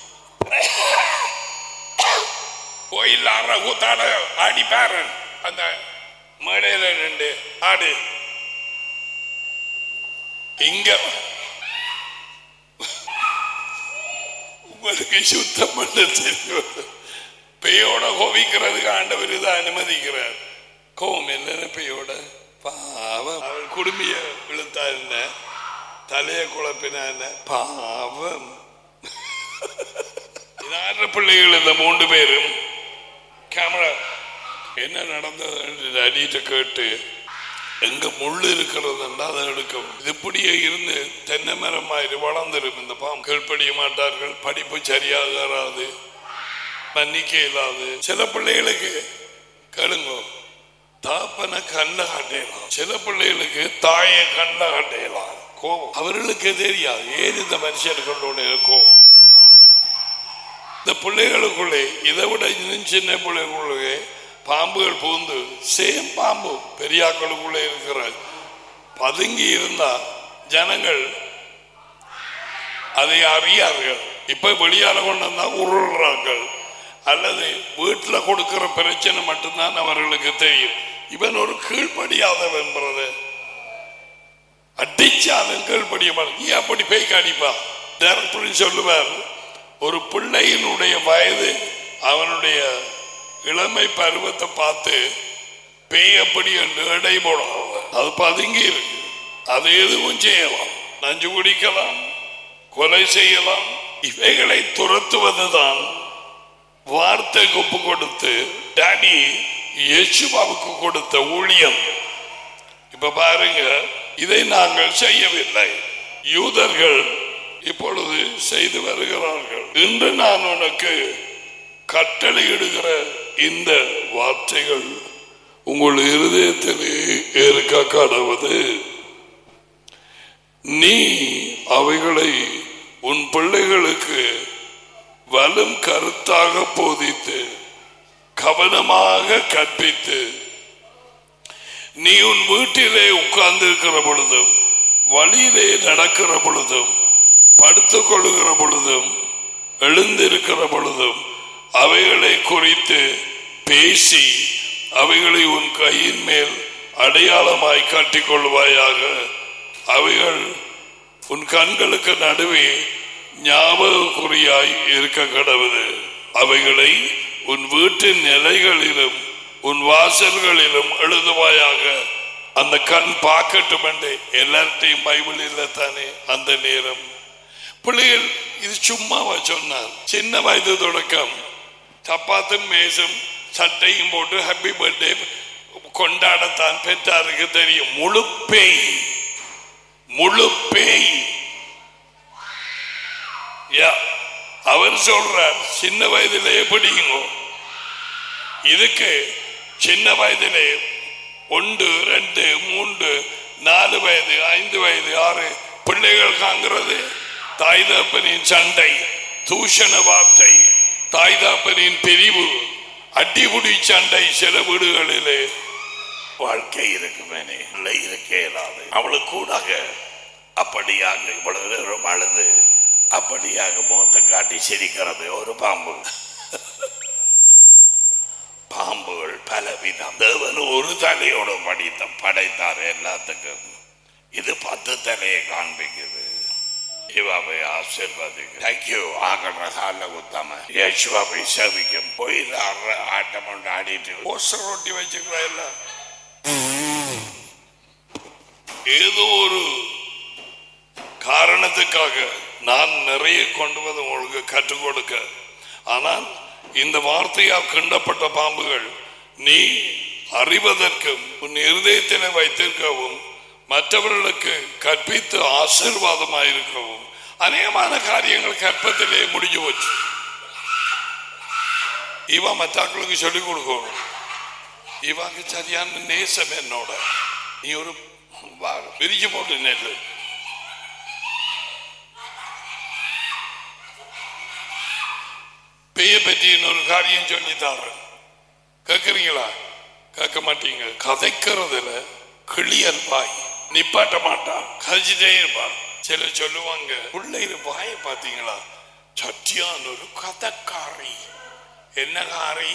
கோயில் ஆற கூத்தாட ஆடி பாரு. அந்த மேடையில ரெண்டு ஆடு இங்க உங்களுக்கு சுத்தம் பண்ண தெரியும். பெயோட கோவிக்கிறதுக்கு ஆண்டவர் இதை அனுமதிக்கிறார். கோவம் என்ன பெயோட பாவம். அவள் குடும்பிய இழுத்தா என்ன, தலைய குழப்பினா என்ன பாவம். ஆறு பிள்ளைகள் இந்த மூன்று பேரும் கேமரா என்ன நடந்தது அடிட்டு கேட்டு எங்க முள்ளு இருக்கிறது அதை எடுக்கும். இது இப்படியே இருந்து தென்னை மரம் மாதிரி வளர்ந்துடும். இந்த பாம்பு கீழ்ப்படிய மாட்டார்கள், படிப்பு சரியாக வராது, மன்னிக்க இல்லாது. சில பிள்ளைகளுக்கு கேளுங்க, தாப்பனை கண்ண கட்டையலாம், சில பிள்ளைகளுக்கு தாயை கண்ண கட்டையலாம். கோபம் அவர்களுக்கு தெரியாது ஏன் இந்த மனுஷனுக்குள்ள கோபம். இந்த பிள்ளைகளுக்குள்ளே இதை விட இன்னும் சின்ன பிள்ளைகளுக்குள்ளே பாம்புகள் பூந்து சேம் பாம்பு பெரியாக்களுக்குள்ளே இருக்கிற பதுங்கி இருந்தா ஜனங்கள் அதை அறியார்கள். இப்ப வெளியால கொண்டு வந்தா உருள்றார்கள், அல்லது வீட்டில் கொடுக்கிற பிரச்சனை மட்டும்தான் அவர்களுக்கு தெரியும். இவன் ஒரு கீழ்படியாதவன், அடிச்சாலும் கீழ்படிய மாட்டான். அப்படி பேய்க்கு அடிப்பா. டைரக்டர் சொல்லுவார், ஒரு பிள்ளையினுடைய வயது அவனுடைய இளமை பருவத்தை பார்த்து பேய் அப்படி என்று எடை போடாது. அது பதுங்கி இருக்கு, அது எதுவும் செய்யலாம், நஞ்சு குடிக்கலாம், கொலை செய்யலாம். இவைகளை துரத்துவதுதான் வார்த்தை ஒப்பு கொடுத்து டாடி யேசுவாவுக்கு கொடுத்த ஊழியம். இப்ப பாருங்க, இதை நாங்கள் செய்யவில்லை, யூதர்கள் இப்பொழுது செய்து வருகிறார்கள். இன்று நான் உனக்கு கட்டளையிடுகிற இந்த வார்த்தைகள் உங்கள் இருதயத்திலே இருக்க கடவுது. நீ அவைகளை உன் பிள்ளைகளுக்கு வலும் கருத்தாக போதித்து கவனமாக கற்பித்து, நீ உன் வீட்டிலே உட்கார்ந்து இருக்கிற பொழுதும், வழியிலே நடக்கிற பொழுதும், படுத்துக் கொள்ளுகிற பொழுதும், எழுந்திருக்கிற பொழுதும் அவைகளை குறித்து பேசி அவைகளை உன் கையின் மேல் அடையாளமாய் காட்டிக் கொள்வாயாக. அவைகள் உன் கண்களுக்கு நடுவே ஞாபக குறியாய் இருக்க கடவுது. அவைகளை உன் வீட்டின் நிலைகளிலும் உன் வாசல்களிலும் எழுதுவாயாக. அந்த கண் பார்க்கட்டும் என்று எல்லார்ட்டையும் பைபிள் இல்லை தானே அந்த நேரம். பிள்ளைகள் இது சும்மாவா சொன்னார். சின்ன வயது தொடக்கம் சப்பாத்தும் மேசும் சட்டையும் போட்டு ஹாப்பி பர்த்டே கொண்டாடத்தான் பெற்றாருக்கு தெரியும். முழு பேய், முழு பேய். அவர் சொல்றார், சின்ன வயதிலே எப்படிங்க இதுக்கு சின்ன வயதிலே ஒன்று ரெண்டு மூன்று நாலு வயது ஐந்து வயது ஆறு பிள்ளைகள் காண்கிறது. தாய் தகப்பனின் சண்டை, தூஷண வார்த்தை, தாய் தகப்பனின் பிரிவு, அடிபுடி சண்டை. சில வீடுகளிலே வாழ்க்கை இருக்குமேனே இல்லை இருக்க இயலாது. அவளுக்கு கூட அப்படியாக இவ்வளவு நேரம் அழுது அப்படியாக முகத்தை காட்டி சிரிக்கிறது ஒரு பாம்பு. பாம்புகள் பலவிதம். தேவன் ஒரு தலையோடு படித்த படைத்தார் எல்லாத்துக்கும். இது பத்து தலையை காண்பிக்குது. இவாவை ஆசீர்வாதிக்கும். தேங்க்யூ ஆகற கால உத்தம யேசுவாவை சேவிக்கும். போய் ஆட்டம் கொண்டு ஆடிட்டு போஸ்டர் ஒட்டி வச்சுக்கிறா எல்லாம். ஏதோ ஒரு காரணத்துக்காக நான் நிறைய கொண்டு வந்து உங்களுக்கு கற்றுக் கொடுக்க. ஆனால் இந்த வார்த்தையால் கிண்டப்பட்ட பாம்புகள் நீ அறிவதற்கும் உன் இருதயத்திலே வைத்திருக்கவும் மற்றவர்களுக்கு கற்பித்து ஆசீர்வாதமாயிருக்கவும் அநேகமான காரியங்கள் கற்பத்திலே முடிஞ்சு வச்சு. இவா மற்றாக்களுக்கு சொல்லிக் கொடுக்கணும். இவாக்கு சரியான நேசம் என்னோட. நீ ஒரு பிரிச்சு போட்டு நெல்லு. பெய்ய பற்றி இன்னொரு காரியம் சொல்லித்தாரு. கேட்கறீங்களா? கேட்க மாட்டீங்க. கதைக்கிறதுல கிளியல் வாய் நிப்பாட்ட மாட்டான், கதைச்சிட்டே இருப்பான். சிலர் சொல்லுவாங்க, பிள்ளைங்க வாயை பார்த்தீங்களா சட்டியான ஒரு கதைக்காரி. என்ன காரி?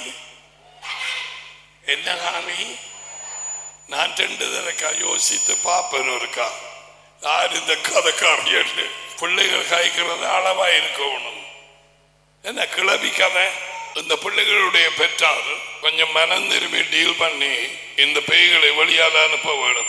என்ன காரி? நான் ரெண்டு தடக்கா யோசித்து பாப்பேன் ஒருக்கா யார் இந்த கதைக்காரி என்று. பிள்ளைகள் காய்க்கிறது அளவா இருக்கணும். என்ன கிளவி கதை? இந்த பிள்ளைகளுடைய பெற்றார் கொஞ்சம் மனம் திரும்பி டீல் பண்ணி இந்த பேய்களை வழியால் அனுப்ப வேண்டும்.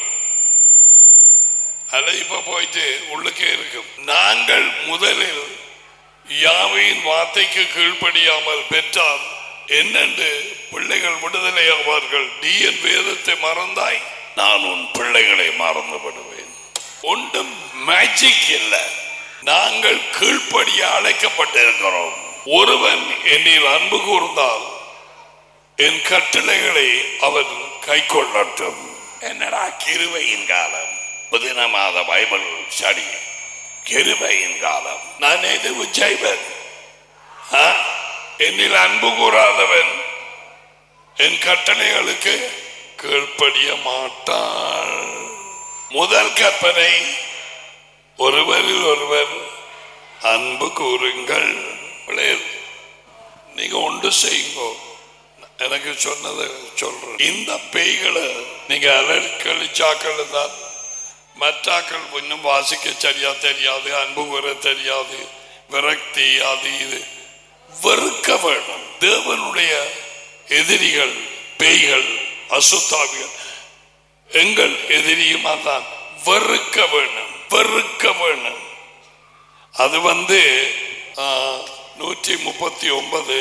அதை இப்ப போயிட்டு உள்ளுக்கே இருக்கும். நாங்கள் முதலில் யாவையின் வார்த்தைக்கு கீழ்ப்படியாமல் பெற்றால் என்னென்று பிள்ளைகள் விடுதலை ஆவார்கள். நீ என் வேதத்தை மறந்தாய், நான் உன் பிள்ளைகளை மறந்து விடுவேன். ஒன்றும் மேஜிக் இல்லை. நாங்கள் கீழ்ப்படிய அழைக்கப்பட்டிருக்கிறோம். ஒருவன் என்னில் அன்பு கூர்ந்தால் என் கட்டளைகளை அவன் கை கொள்ளட்டும். என்னடா கிருபையின் காலம், புதின மாத பைபிள் ஸ்டடி. கிருபையின் காலம். நான் எதுவு செய்வன்? என்னில் அன்பு கூறாதவன் என் கட்டளைகளுக்கு கீழ்ப்படிய மாட்டான். முதல் கற்பனை, ஒருவரில் ஒருவர் அன்பு கூறுங்கள். நீங்க ஒன்று செய்யுங்க. எனக்கு சொன்னதை சொல்றேன். இந்த பேய்களை நீங்க அலக்கழிச்சாக்கள் தான். மற்றாக்கள் இன்னும் வாசிக்க சரியா தெரியாது, அன்பு கூற தெரியாது, விரக்தி அது இது. வெறுக்க வேணும். தேவனுடைய எதிரிகள் பேய்கள், அசுத்தாவிகள் எங்கள் எதிரியுமா தான். வெறுக்க வேணும், வெறுக்க வேணும். அது வந்து நூற்றி முப்பத்தி ஒன்பது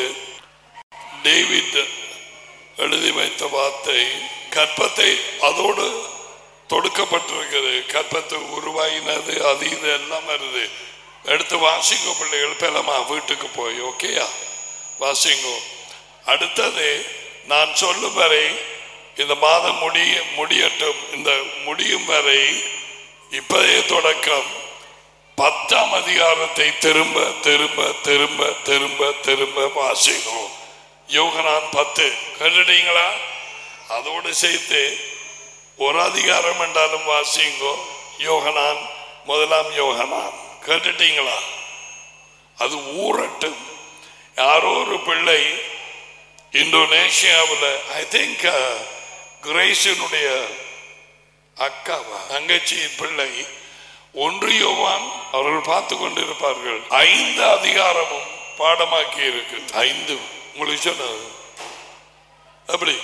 டேவிட் எழுதி வைத்த வார்த்தை. கற்பத்தை அதோடு தொடுக்கப்பட்டிருக்கிறது. கற்பத்தை உருவாகினது அது இது எல்லாம் வருது. எடுத்து வாசிங்கோ பிள்ளைகள். பெலமா வீட்டுக்கு போய் ஓகேயா வாசிங்கோ. அடுத்தது நான் சொல்லும் வரை இந்த மாதம் முடிய முடியட்டும். இந்த முடியும் வரை இப்பதே தொடக்கம் பத்தாம் அதிகாரத்தை திரும்ப திரும்ப திரும்ப திரும்ப திரும்ப வாசிக்கணும். யோகனான் பத்து கேட்டுட்டீங்களா? அதோடு சேர்த்து ஒரு அதிகாரம் என்றாலும் வாசிங்கோ. யோகனான் முதலாம் யோகனான் கேட்டுட்டீங்களா? அது ஊரட்டும். யாரோ ஒரு பிள்ளை இந்தோனேஷியாவில் ஐ திங்க் கிரேசினுடைய அக்காவா தங்கச்சியின் பிள்ளை ஒன்று யோவான் அவர்கள் பார்த்து கொண்டிருப்பார்கள். ஐந்து அதிகாரமும் பாடமாக்கி இருக்கு. ஐந்து உங்களுக்கு சொன்னது அப்படி.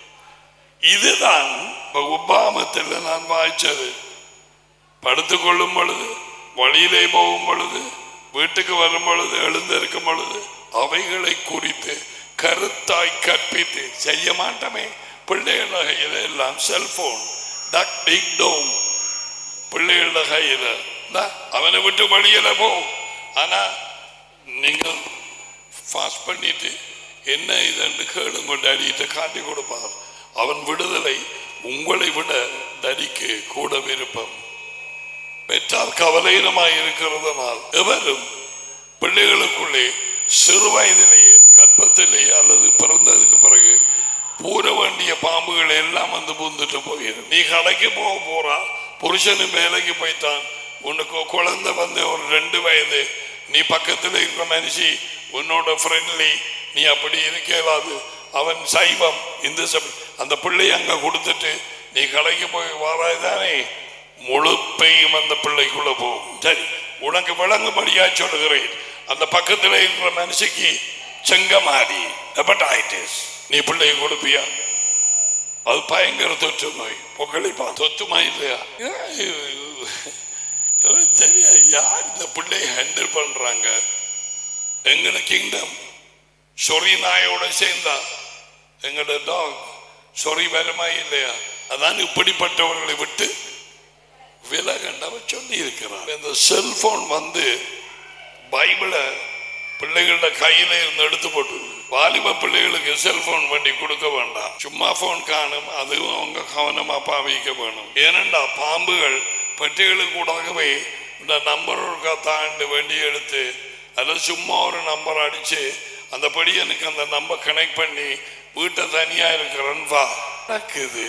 இதுதான் உபாமத்தில் நான் வாய்ச்சது. படுத்துக் கொள்ளும் பொழுது, வழியிலே போகும் பொழுது, வீட்டுக்கு வரும் பொழுது, எழுந்திருக்கும் பொழுது அவைகளை குறித்து கருத்தாய் கற்பித்து செய்ய மாட்டோமே. பிள்ளைகள கையில எல்லாம் செல்போன் டக் டிக் டோம். பிள்ளைகள கையில அவனை விட்டு வழியில போ. ஆனா நீங்கள் ஃபாஸ்ட் பண்ணிட்டு என்ன இதென்று கேளுங்க, டடியிட்ட காட்டி கொடுப்பார். அவன் விடுதலை உங்களை விட தடிக்கு கூட விருப்பம். பெற்றால் கவலையினமாய் இருக்கிறதுனால் எவரும் பிள்ளைகளுக்குள்ளே சிறு வயதிலேயே கற்பத்திலேயே அல்லது பிறந்ததுக்கு பிறகு பூர வேண்டிய பாம்புகள் எல்லாம் வந்து பூந்துட்டு போயிடும். நீ கடைக்கு போக போறா, புருஷனும் வேலைக்கு போய்த்தான், உனக்கு குழந்தை வந்து ஒரு ரெண்டு வயது, நீ பக்கத்தில் இருக்கிற மனுஷி உன்னோட ஃப்ரெண்ட்லி, நீ அப்படி இருக்கலாது, அவன் சைவம் இந்த அந்த பிள்ளை அங்க கொடுத்துட்டு நீ கடைக்கு போய் வாராய்தானே, முழு பெய்யும் அந்த பிள்ளைக்குள்ள போகும். சரி, உனக்கு விளங்கும்படியா சொல்லுகிறேன். அந்த பக்கத்தில் இருக்கிற மனுஷிக்கு செங்கமாடி ஹெப்படைட்டிஸ், நீ பிள்ளையை கொடுப்பியா? அது பயங்கர தொற்று நோய். பொக்களிப்பா தொத்துமா இல்லையா? தெரியா யார் இந்த பிள்ளையை ஹேண்டில் பண்றாங்க? எங்கட கிங்டம் சொறி நாயோட சேர்ந்தா எங்கட டாக் சொறி வருமா இல்லையா? அதான் இப்படிப்பட்டவர்களை விட்டு விலகண்டவர் சொல்லி இருக்கிறார். இந்த செல்போன் வந்து பைபிளை பிள்ளைகளோட கையில இருந்து எடுத்து போட்டு வாலிப பிள்ளைகளுக்கு செல்போன் பண்ணி கொடுக்க வேண்டாம். சும்மா போன் காணும், அதுவும் அவங்க கவனமா பாவிக்க வேணும். ஏனென்றா பாம்புகள் பெட்டிகளுக்கு கூடவே இந்த நம்பர் தாண்டி வண்டி எடுத்து அல்லது சும்மா ஒரு நம்பர் அடிச்சு அந்த படியனுக்கு அந்த நம்பர் கனெக்ட் பண்ணி வீட்டை தனியா இருக்கிறேன் வா நடக்குது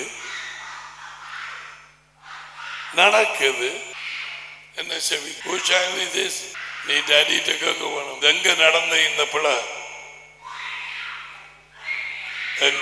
நடக்குது என்ன செவி நீ டாடிட்ட கேட்க வேணும். எங்க நடந்த இந்த பிள்ளை எங்க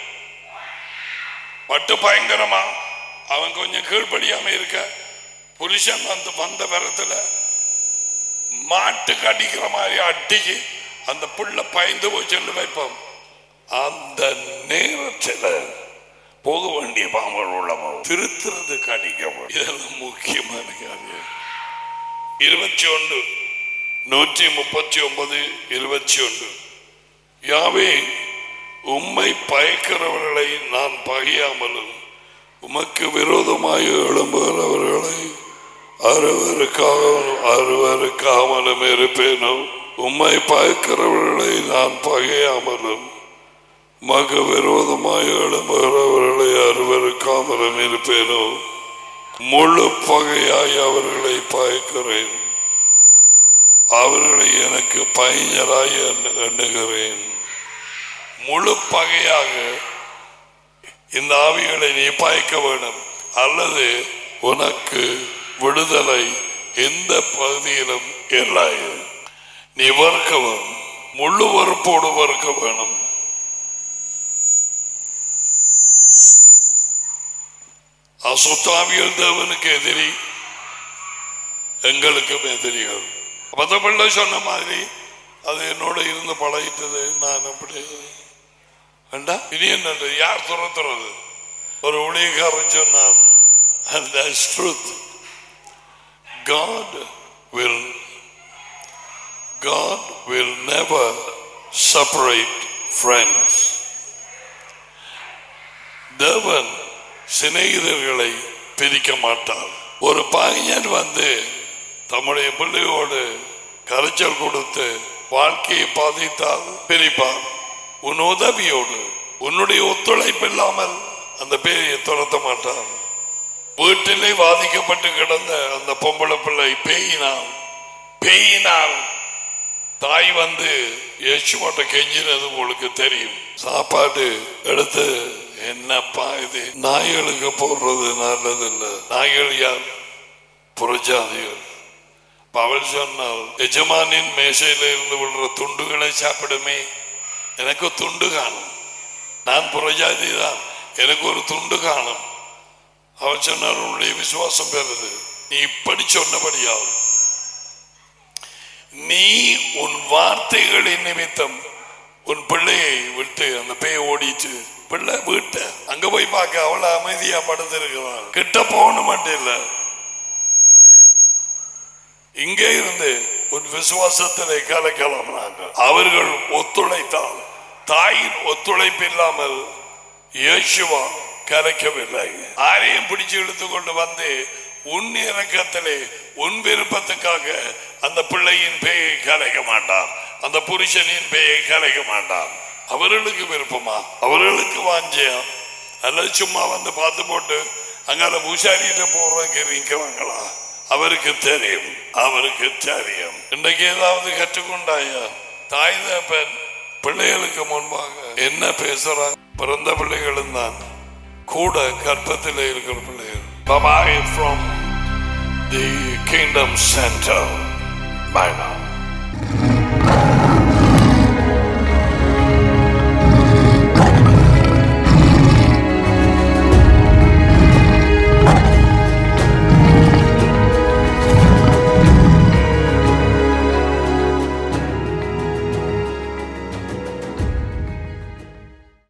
பட்டு பயங்கரமா அவன் கொஞ்சம் கீழ்படியாம இருக்க புருஷன் வந்து வந்த வரத்துல மாட்டுக்கு அடிக்கிற மாதிரி அடிக்கு அந்த புள்ள பயந்து போய் சொல்லி வைப்போம். அந்த நேரத்தில் போக வேண்டிய பாம்புகள் உள்ளவோ திருத்துறது கடிக்க. இதெல்லாம் முக்கியமான காரியம். இருபத்தி ஒன்று நூற்றி முப்பத்தி ஒன்பது இருபத்தி ஒன்று யாவே உம்மை பயக்கிறவர்களை நான் பகையாமலும் உமக்கு விரோதமாய் எழும்புகிறவர்களை அருவருக்காக அருவருக்காமலும் இருப்பேனோ? உம்மை பயக்கிறவர்களை நான் பகையாமலும் உமக்கு விரோதமாய் எழும்புகிறவர்களை அருவருக்காமலும் இருப்பேனோ? முழு பகையாய் அவர்களை பயக்கிறேன், அவர்களை எனக்கு பையராய் எண்ணுகிறேன். முழு பகையாக இந்த ஆவிகளை நீ பாய்க்க வேண்டும், அல்லது உனக்கு விடுதலை எந்த பகுதியிலும் இல்லை. நீ வறுக்கவும் முழு வறுப்போடு வறுக்க வேணும். அசுத்தாவியல் தேவனுக்கு எதிரி, எங்களுக்கும் எதிரிகள். பதப்பள்ள சொன்ன மாதிரி அது என்னோட இருந்து பழகிட்டது. நான் அப்படி வேண்டாம், இனி என்ன யார் துரத்துறது? ஒரு ஊழியக்காரன் சொன்னான், and that's truth. God will God will never separate friends. தேவன் சிநேகிதர்களை பிரிக்க மாட்டார். ஒரு பையன் வந்து தம்முடைய பிள்ளையோடு கரைச்சல் கொடுத்து வாழ்க்கையை பாதித்தால் பிரிப்பார். உன் உதவியோடு, உன்னுடைய ஒத்துழைப்பு இல்லாமல் அந்த பேயை துரத்த மாட்டார். வீட்டிலே பாதிக்கப்பட்டு கிடந்த அந்த பொம்பளை பிள்ளை பேயினால் பேயினால் தாய் வந்து இயேசுவோட்ட கெஞ்சினது உங்களுக்கு தெரியும். சாப்பாடு எடுத்து, என்னப்பா இது நாய்களுக்கு போடுறது நல்லது இல்லை. நாய்கள் யார்? புறஜாதிகள். அவள் சொன்னால், எஜமானின் மேசையில இருந்து விழுற துண்டுகளை சாப்பிடுமே, எனக்கு துண்டு காணும், நான் புறஜாதி தான், எனக்கு ஒரு துண்டு காணும். அவள் சொன்னார், உன்னுடைய விசுவாசம் பெறுது, நீ இப்படி சொன்னபடியாகும். நீ உன் வார்த்தைகளின் நிமித்தம் உன் பிள்ளையை விட்டு அந்த பேயை ஓடிச்சு, பிள்ளை வீட்ட அங்க போய் பார்க்க அவளை அமைதியா படுத்திருக்கிறாள். கிட்ட போகணும் மட்டும் இல்ல, இங்கே இருந்து உன் விசுவாசத்திலே கலக்கலாம். அவர்கள் ஒத்துழைத்தால், தாயின் ஒத்துழைப்பு இல்லாமல் இயேசுவா கலைக்கவில்லை. ஆரையும் பிடிச்சு இழுத்து கொண்டு வந்து உன் இறக்கத்திலே உன் விருப்பத்துக்காக அந்த பிள்ளையின் பேயை கலைக்க மாட்டார், அந்த புருஷனின் பேயை கலைக்க மாட்டார். அவர்களுக்கு விருப்பமா, அவர்களுக்கு வாஞ்சியா, அல்லது சும்மா வந்து பார்த்து போட்டு அங்கால பூசாரியிட்ட போறதுக்கு இருக்கவாங்களா? அவருக்கு தெரியும், அவருக்கு தெரியும். இன்றைக்கு ஏதாவது கற்றுக்கொண்டாயா? தாய் தகப்பன் பிள்ளைகளுக்கு முன்பாக என்ன பேசுறாங்க? பிறந்த பிள்ளைகளும் தான், கூட கற்பத்திலே இருக்கிற பிள்ளைகள். Bye-bye from the Kingdom Center. Bye now.